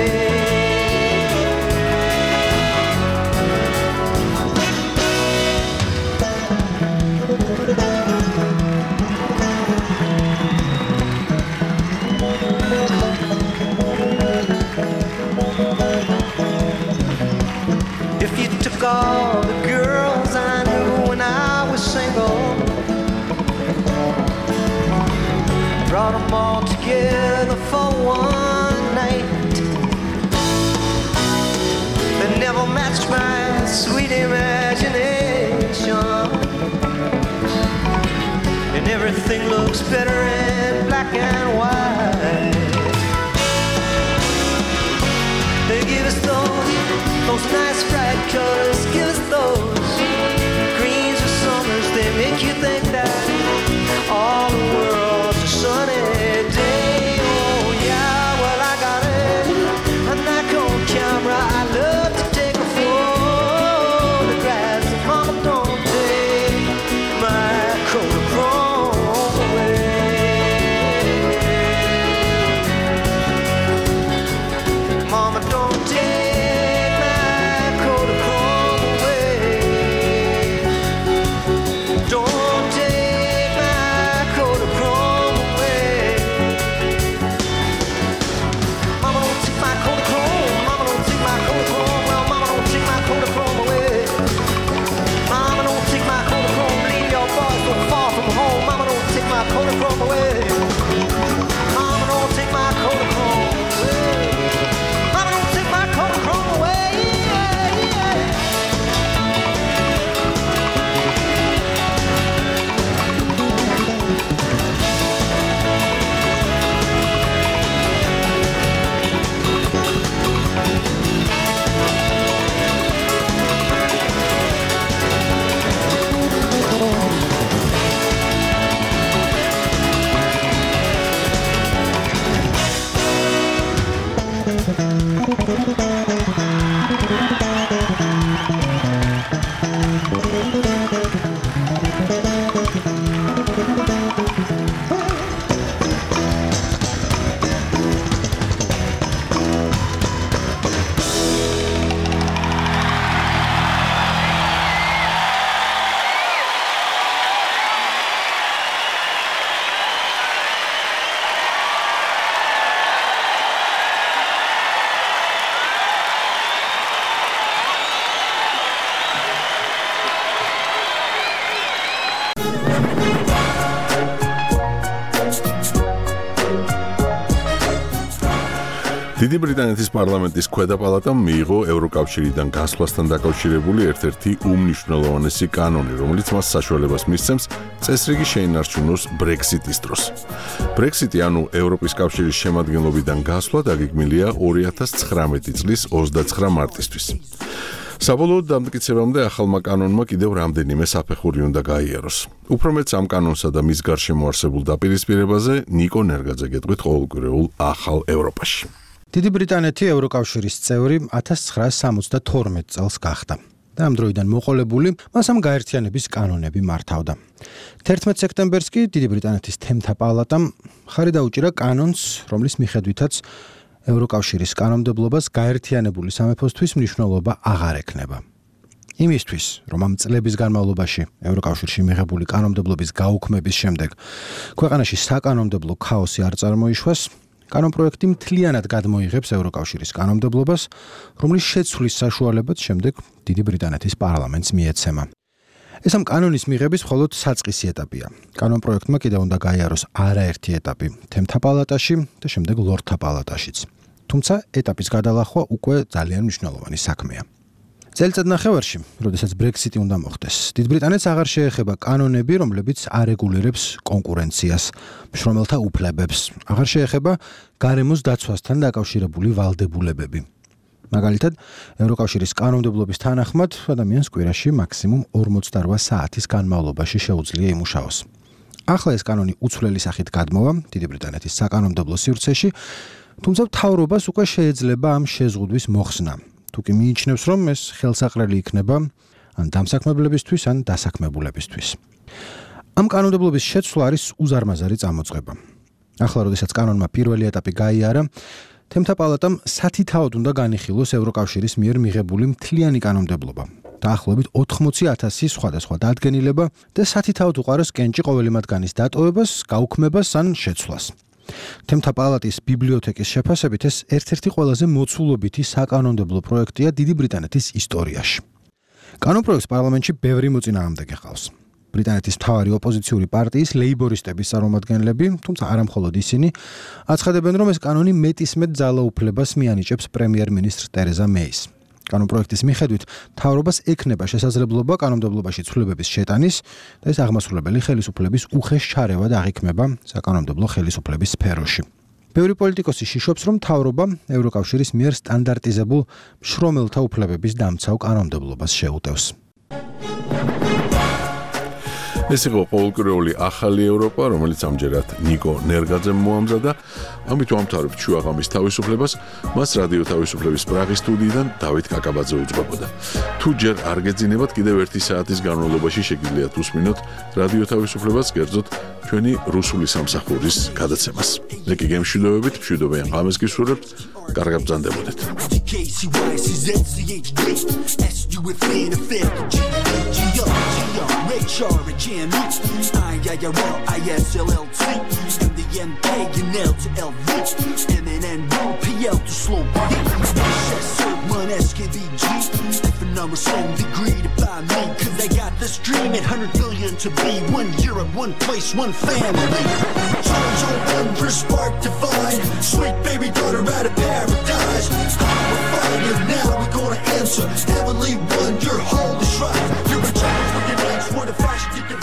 Speaker 11: All the girls I knew when I was single, brought them all together for one night. They never matched my sweet imagination, and everything looks better in black and white. They give us those nice bright colors, give us those greens or summers. They make you think that all the world's a sunny my Kodachrome away. Mama, don't take my Kodachrome away. Mama, don't take my Kodachrome away.
Speaker 1: დიდი ბრიტანეთის პარლამენტის ქვედა პალატამ მიიღო ევროკავშირიდან გასვლასთან დაკავშირებული ერთ-ერთი უმნიშვნელოვანესი კანონი, რომელიც მას საშუალებას მისცემს წესრიგი შეინარჩუნოს ბრექსიტის დროს. ბრექსიტი, ანუ ევროპის კავშირის შემადგენლობიდან გასვლა, დაგეგმილია 2019 წლის 29 მარტისთვის. საბოლოოდ დამტკიცებამდე ახალმა კანონმა კიდევ რამდენიმე საფეხური უნდა გაიაროს. უფრო მეტს ამ კანონსა და მის გარშემო არსებულ დაპირისპირებაზე ნიკო ნერგაძე გეტყვით ყოველკვირეულ ახალ ევროპაში.
Speaker 12: დიდი ბრიტანეთი ევროკავშირის წევრი 1972 წელს გახდა და ამ დროიდან მოყოლებული მას ამ გაერთიანების კანონები მართავდა. 11 სექტემბერს კი დიდი ბრიტანეთის თემთა პალატამ ხარი დაუჭირა კანონს, რომლის მიხედვითაც ევროკავშირის კანონმდებლობას გაერთიანებული სამეფოსთვის მნიშვნელობა აღარ ექნება. იმისთვის, რომ ამ წლების განმავლობაში ევროკავშირში მიღებული კანონმდებლობის გაუქმების შემდეგ ქვეყანაში საკანონმდებლო ქაოსი არ წარმოიშვას, კანონპროექტი მთლიანად გადმოიღებს ევროკავშირის კანონმდებლობას, რომლის შეცვლის საშუალებაც შემდეგ დიდი ბრიტანეთის პარლამენტს მიეცემა. ეს ამ კანონის მიღების მხოლოდ საწყისი ეტაპია. კანონპროექტმა კიდევ უნდა გაიაროს არაერთი ეტაპი თემთა პალატაში და შემდეგ ლორდთა პალატაშიც. თუმცა ეტაპის გადალახვა უკვე ძალიან მნიშვნელოვანი საქმეა. წელიწადნახევარში, როდესაც ბრექსიტი უნდა მოხდეს, დიდ ბრიტანეთს აღარ შეეხება კანონები, რომლებიც არეგულირებს კონკურენციას, მშრომელთა უფლებებს, აღარ შეეხება გარემოს დაცვასთან დაკავშირებული ვალდებულებები. მაგალითად, ევროკავშირის კანონმდებლობის თანახმად, ადამიანს კვირაში მაქსიმუმ 48 საათის განმავლობაში შეუძლია იმუშაოს. ახლა ეს კანონი უცვლელი სახით გადმოვა დიდი ბრიტანეთის საკანონმდებლო სივრცეში, თუმცა მთავრობას უკვე შეეძლება ამ შეზღუდვის მოხსნა. თუ კი მიიჩნევს, რომ ეს ხელსაყრელი იქნება ან დამსაქმებლებისთვის, ან დასაქმებულებისთვის. ამ კანონმდებლობის შეცვლა არის უზარმაზარი წამოწყება. ახლა, როდესაც კანონმა პირველი ეტაპი გაიარა, თემთა პალატამ სათითაოდ უნდა განიხილოს ევროკავშირის მიერ მიღებული მთლიანი კანონმდებლობა. დაახლოებით 80,000 სხვადასხვა დადგენილება და სათითაოდ უყაროს კენჭი ყოველი მათგანის დატოვებას, გაუქმებას ან შეცვლას. თემთა პალატის ბიბლიოთეკის შეფასებით ეს ერთ-ერთი ყველაზე მოცულობითი საკანონმდებლო პროექტია დიდი ბრიტანეთის ისტორიაში. კანონპროექტს პარლამენტში ბევრი მოწინააღმდეგე ჰყავს. ბრიტანეთის მთავარი ოპოზიციური პარტიის ლეიბორისტების წარმომადგენლები, თუმცა არა მხოლოდ ისინი, აცხადებენ, რომ ეს კანონი მეტისმეტ ძალაუფლებას მიანიჭებს პრემიერ-მინისტრ ტერეზა მეის. კანონპროექტის მიხედვით, მთავრობას ექნება შესაძლებლობა კანონმდებლობაში ცვლილებების შეტანის და ეს აღმასრულებელი ხელისუფლების უხეშ ჩარევად აღიქმება საკანონმდებლო ხელისუფლების სფეროში. ბევრი პოლიტიკოსი შიშობს, რომ მთავრობა ევროკავშირის მიერ სტანდარტიზებულ მშრომელთა უფლებების დამცავ კანონმდებლობას შეუტევს.
Speaker 1: ეს იყო ყოველკვირეული ახალი ევროპა, რომელიც ამჯერად ნიკო ნერგაძემ მოამზადა. ამით ვამთავრებთ შუაღამის თავისუფლებას, მას რადიო თავისუფლების პრაღის სტუდიიდან დავით კაკაბაძე უძღვებოდა. თუ ჯერ არ გეძინებათ, კიდევ 1 საათის განმავლობაში შეგიძლიათ უსმინოთ რადიო თავისუფლებას, კერძოდ ჩვენი რუსული სამსახურის გადაცემას. მე კი გემშვიდობებით, მშვიდობიან ღამეს გისურვებთ, კარგად ბრძანდებოდეთ. Ray Charlie, Jam, I, ISLLT, and the
Speaker 7: MK and L to LV, MNN, PL to slow beat. One SKVG, if a number 7 degree to buy me, cause they got this dream at 100 million to be 1 Europe, 1 place, 1 family. Jojo Ember, spark divine, sweet baby daughter out of paradise. I'm a fire now, we're gonna answer. Heavenly one, your home is right. You're a child for your names, what a fashion you can